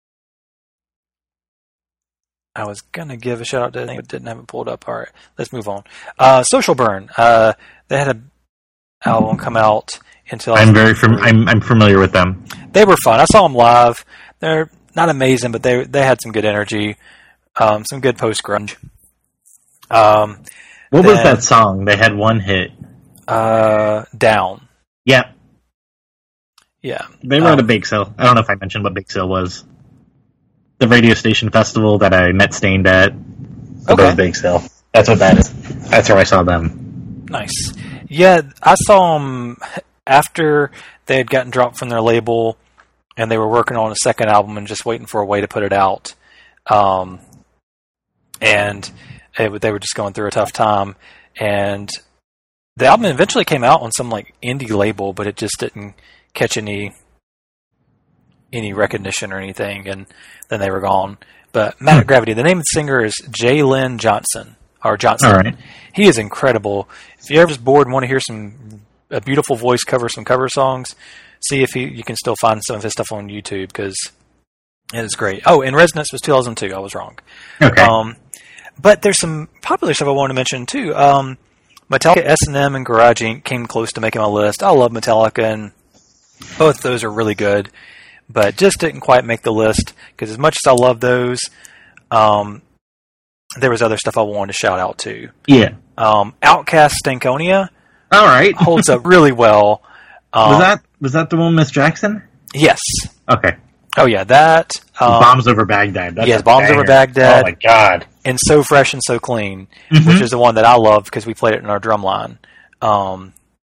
I was going to give a shout out to them, but didn't have it pulled up. All right, let's move on. Uh, Social Burn. Uh, they had an album come out until I'm very fam- I'm I'm familiar with them. They were fun. I saw them live. They're not amazing, but they they had some good energy, um, some good post grunge. Um, what then, was that song? They had one hit. Uh, Down. Yeah. Yeah. They were um, at a bake sale. I don't know if I mentioned what bake sale was. The radio station festival that I met Stained at. Okay. Bake sale. That's what that is. That's where I saw them. Nice. Yeah, I saw them after they had gotten dropped from their label, and they were working on a second album and just waiting for a way to put it out. Um, and it, they were just going through a tough time. And the album eventually came out on some like indie label, but it just didn't catch any any recognition or anything, and then they were gone. But Matic Gravity, the name of the singer is Jay Lynn Johnson, or Johnson. All right. He is incredible. If you're ever just bored and want to hear some a beautiful voice cover some cover songs, see if he, you can still find some of his stuff on YouTube, because it is great. Oh, and Resonance was two thousand two. I was wrong. Okay. Um, but there's some popular stuff I wanted to mention too. Um, Metallica, S and M, and Garage Incorporated came close to making my list. I love Metallica, and both of those are really good, but just didn't quite make the list, because as much as I love those, um, there was other stuff I wanted to shout out to. Yeah. Um, Outcast Stankonia. All right. Holds up really well. Um, was that was that the one, Miss Jackson? Yes. Okay. Oh yeah, that um, Bombs Over Baghdad. That's yes, a Bombs banger. Over Baghdad. Oh my god! And So Fresh and So Clean, Mm-hmm. which is the one that I love because we played it in our drum line. Um,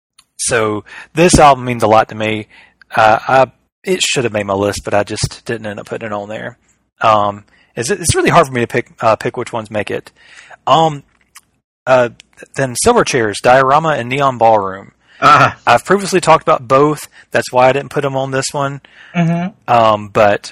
so this album means a lot to me. Uh, I it should have made my list, but I just didn't end up putting it on there. Um, it's, it's really hard for me to pick uh, pick which ones make it. Um, uh, then Silverchairs, Diorama, and Neon Ballroom. Ah. I've previously talked about both. That's why I didn't put them on this one. Mm-hmm. Um, but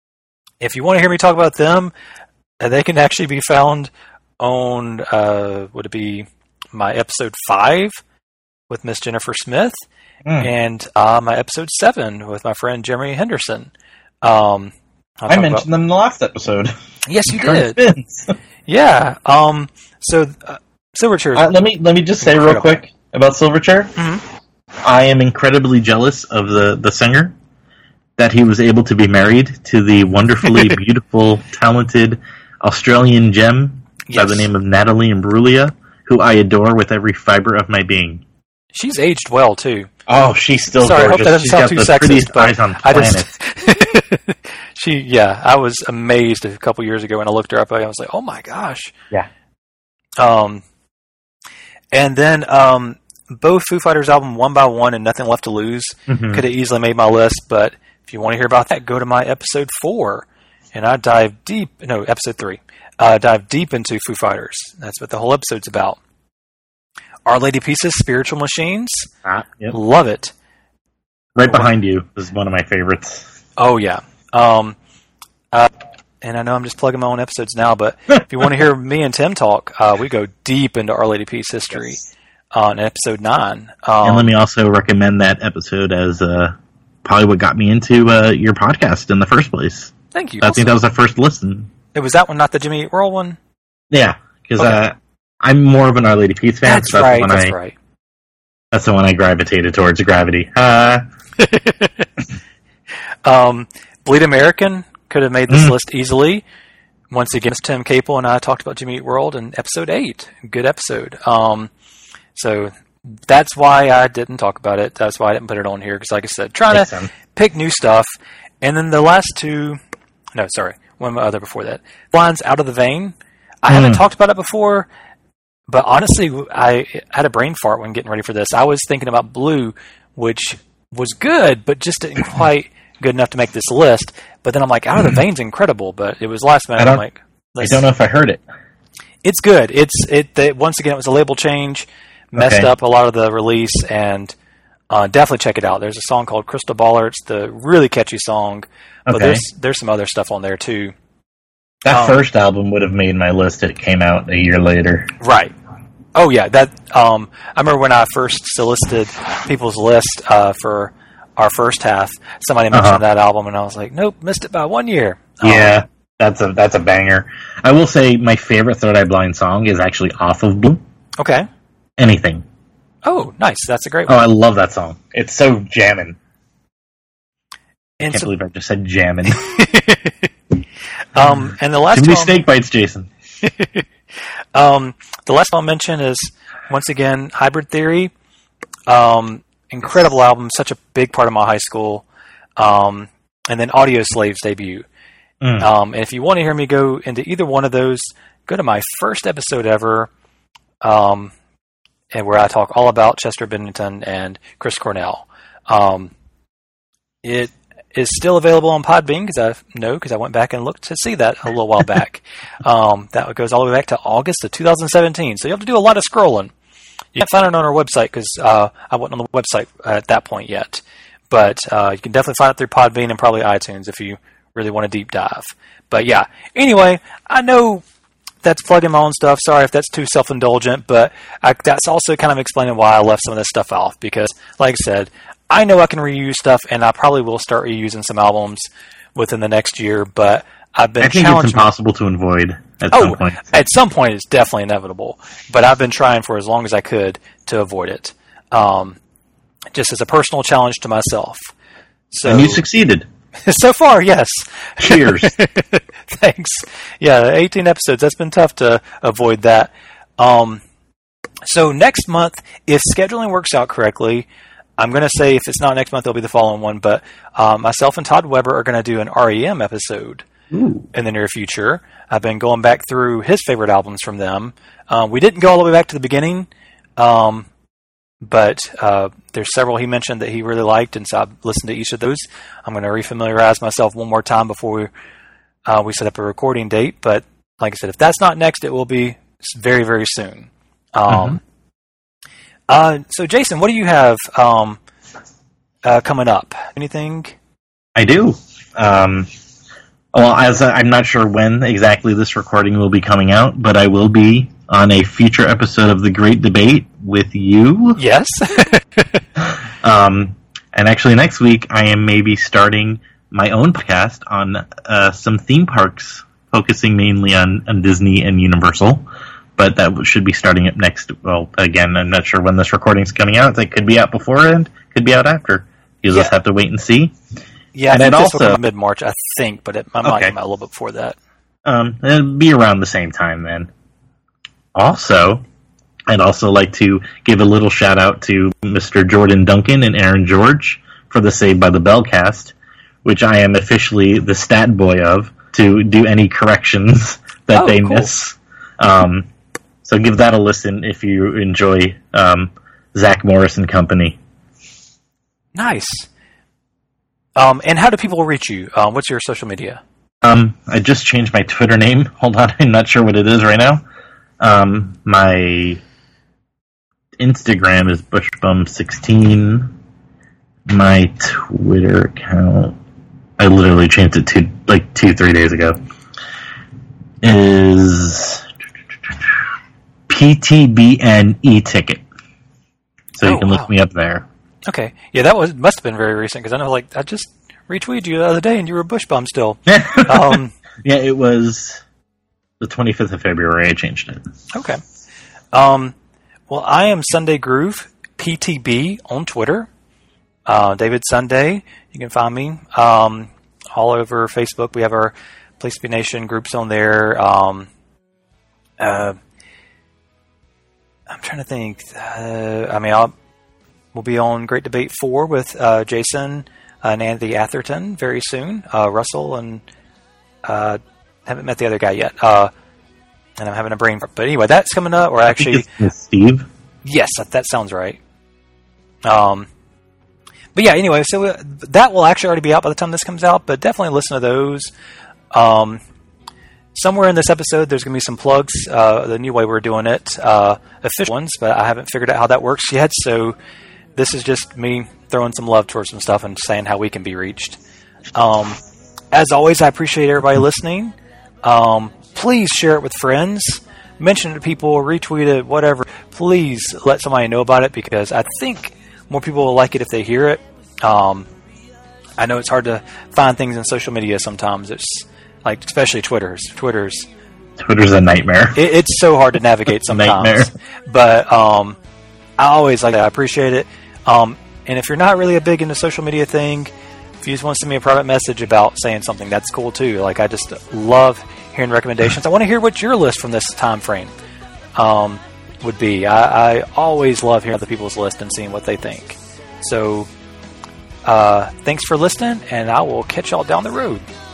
if you want to hear me talk about them, uh, they can actually be found on, uh, would it be my episode five with Miss Jennifer Smith Mm. and uh, my episode seven with my friend Jeremy Henderson. Um, I mentioned about, them in the last episode. Yes, you Current did. Spins. Yeah. Um, so uh, Silverchair. Uh, let me let me just say incredible. real quick about Silverchair. Mm-hmm. I am incredibly jealous of the, the singer that he was able to be married to the wonderfully beautiful, talented Australian gem yes. by the name of Natalie Imbruglia, who I adore with every fiber of my being. She's aged well too. Oh, she's still Sorry, gorgeous. I hope that doesn't She's sound got too the sexist, prettiest but eyes on the I planet. just she yeah, I was amazed a couple years ago when I looked her up. I was like, oh my gosh. Yeah. Um, and then um, both Foo Fighters album One by One and Nothing Left to Lose Mm-hmm. could have easily made my list, but if you want to hear about that, go to my episode four, and I dive deep. No, episode three. I uh, dive deep into Foo Fighters. That's what the whole episode's about. Our Lady Pieces, Spiritual Machines. Ah, yep. Love it. Right behind you is one of my favorites. Oh, yeah. Um, uh, and I know I'm just plugging my own episodes now, but if you want to hear me and Tim talk, uh, we go deep into Our Lady Peace history Yes. on episode nine. Um, And let me also recommend that episode as uh, probably what got me into uh, your podcast in the first place. Thank you. I think that was the first listen. It was that one, not the Jimmy Eat World one? Yeah, because Okay. uh, I'm more of an Our Lady Peace fan. That's so that's right, the one that's I, right. That's the one I gravitated towards, Gravity. Uh, um, Bleed American could have made this Mm. list easily. Once again, Tim Capel and I talked about Jimmy Eat World in episode eight. Good episode. Um, so that's why I didn't talk about it. That's why I didn't put it on here, because like I said, trying Makes to sense. pick new stuff. And then the last two, no, sorry, one other before that. Lines Out of the Vein. I Mm. haven't talked about it before, but honestly, I had a brain fart when getting ready for this. I was thinking about Blue, which was good, but just didn't quite good enough to make this list. But then I'm like, Out of the Vein's incredible, but it was last minute. I don't- I'm like, I let's- don't know if I heard it. It's good. It's it. They, once again, it was a label change, messed Okay. up a lot of the release, and uh, definitely check it out. There's a song called Crystal Baller. It's the really catchy song, but Okay. there's there's some other stuff on there too. That Um, first album would have made my list if it came out a year later. Right. Oh yeah, that. Um, I remember when I first solicited people's list uh, for our first half. Somebody mentioned Uh-huh. that album, and I was like, nope, missed it by one year. Um, Yeah, that's a that's a banger. I will say my favorite Third Eye Blind song is actually off of Blue. Okay. Anything. Oh, nice. That's a great Oh, one. I love that song. It's so jammin'. And Can't so, believe I just said jammin'. um, and the last Too many one, snake bites, Jason. um, the last one I'll mention is once again Hybrid Theory. Um, incredible album, such a big part of my high school. Um, and then Audio Slave's debut. Mm. Um, and if you want to hear me go into either one of those, go to my first episode ever, um, and where I talk all about Chester Bennington and Chris Cornell. Um, it is still available on Podbean because I know because I went back and looked to see that a little while back. Um, that goes all the way back to August of two thousand seventeen. So you have to do a lot of scrolling. You can't find it on our website because uh, I wasn't on the website at that point yet. But uh, you can definitely find it through Podbean and probably iTunes if you really want to deep dive. But yeah, anyway, I know that's plugging my own stuff. Sorry if that's too self-indulgent, but I, that's also kind of explaining why I left some of this stuff off. Because, like I said, I know I can reuse stuff, and I probably will start reusing some albums within the next year. But I've been I think it's challenged. impossible to avoid at Oh, some point. at some point, it's definitely inevitable. But I've been trying for as long as I could to avoid it, um, just as a personal challenge to myself. So, And you succeeded. so far, yes. Cheers. Thanks. Yeah, eighteen episodes. That's been tough to avoid that. Um, so next month, if scheduling works out correctly, I'm going to say if it's not next month, it'll be the following one. But um, myself and Todd Weber are going to do an R E M episode Ooh. in the near future. I've been going back through his favorite albums from them. Um, we didn't go all the way back to the beginning, um, but uh, there's several he mentioned that he really liked, and so I've listened to each of those. I'm going to refamiliarize myself one more time before we, uh, we set up a recording date. But like I said, if that's not next, it will be very, very soon. Um, mm-hmm. Uh, so, Jason, what do you have um, uh, coming up? Anything? I do. Um, well, as a, I'm not sure when exactly this recording will be coming out, but I will be on a future episode of The Great Debate with you. Yes. um, and actually, next week, I am maybe starting my own podcast on uh, some theme parks, focusing mainly on, on Disney and Universal. But that should be starting up next. Well, again, I'm not sure when this recording is coming out. It could be out beforehand, could be out after. You'll yeah. just have to wait and see. Yeah, and I think it this also will come out mid-March, I think, but it I might okay. come out a little bit before that. Um, it'll be around the same time then. Also, I'd also like to give a little shout out to Mister Jordan Duncan and Aaron George for the Saved by the Bell cast, which I am officially the stat boy of to do any corrections that oh, they cool. miss. Um, So give that a listen if you enjoy um, Zach Morris and company. Nice. Um, and how do people reach you? Um, what's your social media? Um, I just changed my Twitter name. Hold on, I'm not sure what it is right now. Um, my Instagram is bushbum sixteen. My Twitter account, I literally changed it to like two, three days ago, is P T B N e-ticket. So oh, you can wow. look me up there. Okay. Yeah, that was must have been very recent, because I know, like, I just retweeted you the other day and you were a bush bum still. um, yeah, it was the twenty-fifth of February I changed it. Okay. Um, well, I am Sunday Groove, P T B on Twitter. Uh, David Sunday, you can find me um, all over Facebook. We have our Place to Be Nation groups on there. Um, uh, I'm trying to think. Uh, I mean, I'll, we'll be on Great Debate four with uh, Jason and Andy Atherton very soon. Uh, Russell and uh, haven't met the other guy yet. Uh, and I'm having a brain fart. But anyway, that's coming up. Or actually, Steve. Yes, that, that sounds right. Um, but yeah, anyway, so uh, that will actually already be out by the time this comes out. But definitely listen to those. Um, Somewhere in this episode, there's going to be some plugs, uh, the new way we're doing it, uh, official ones, but I haven't figured out how that works yet, so this is just me throwing some love towards some stuff and saying how we can be reached. Um, as always, I appreciate everybody listening. Um, please share it with friends, mention it to people, retweet it, whatever. Please let somebody know about it, because I think more people will like it if they hear it. Um, I know it's hard to find things in social media sometimes. It's like, especially Twitter's. Twitter's Twitter's a nightmare. It, it's so hard to navigate sometimes. Nightmare. But um, I always like that. I appreciate it. Um, and if you're not really a big into social media thing, if you just want to send me a private message about saying something, that's cool too. Like, I just love hearing recommendations. I want to hear what your list from this time frame um, would be. I, I always love hearing other people's list and seeing what they think. So, uh, thanks for listening, and I will catch y'all down the road.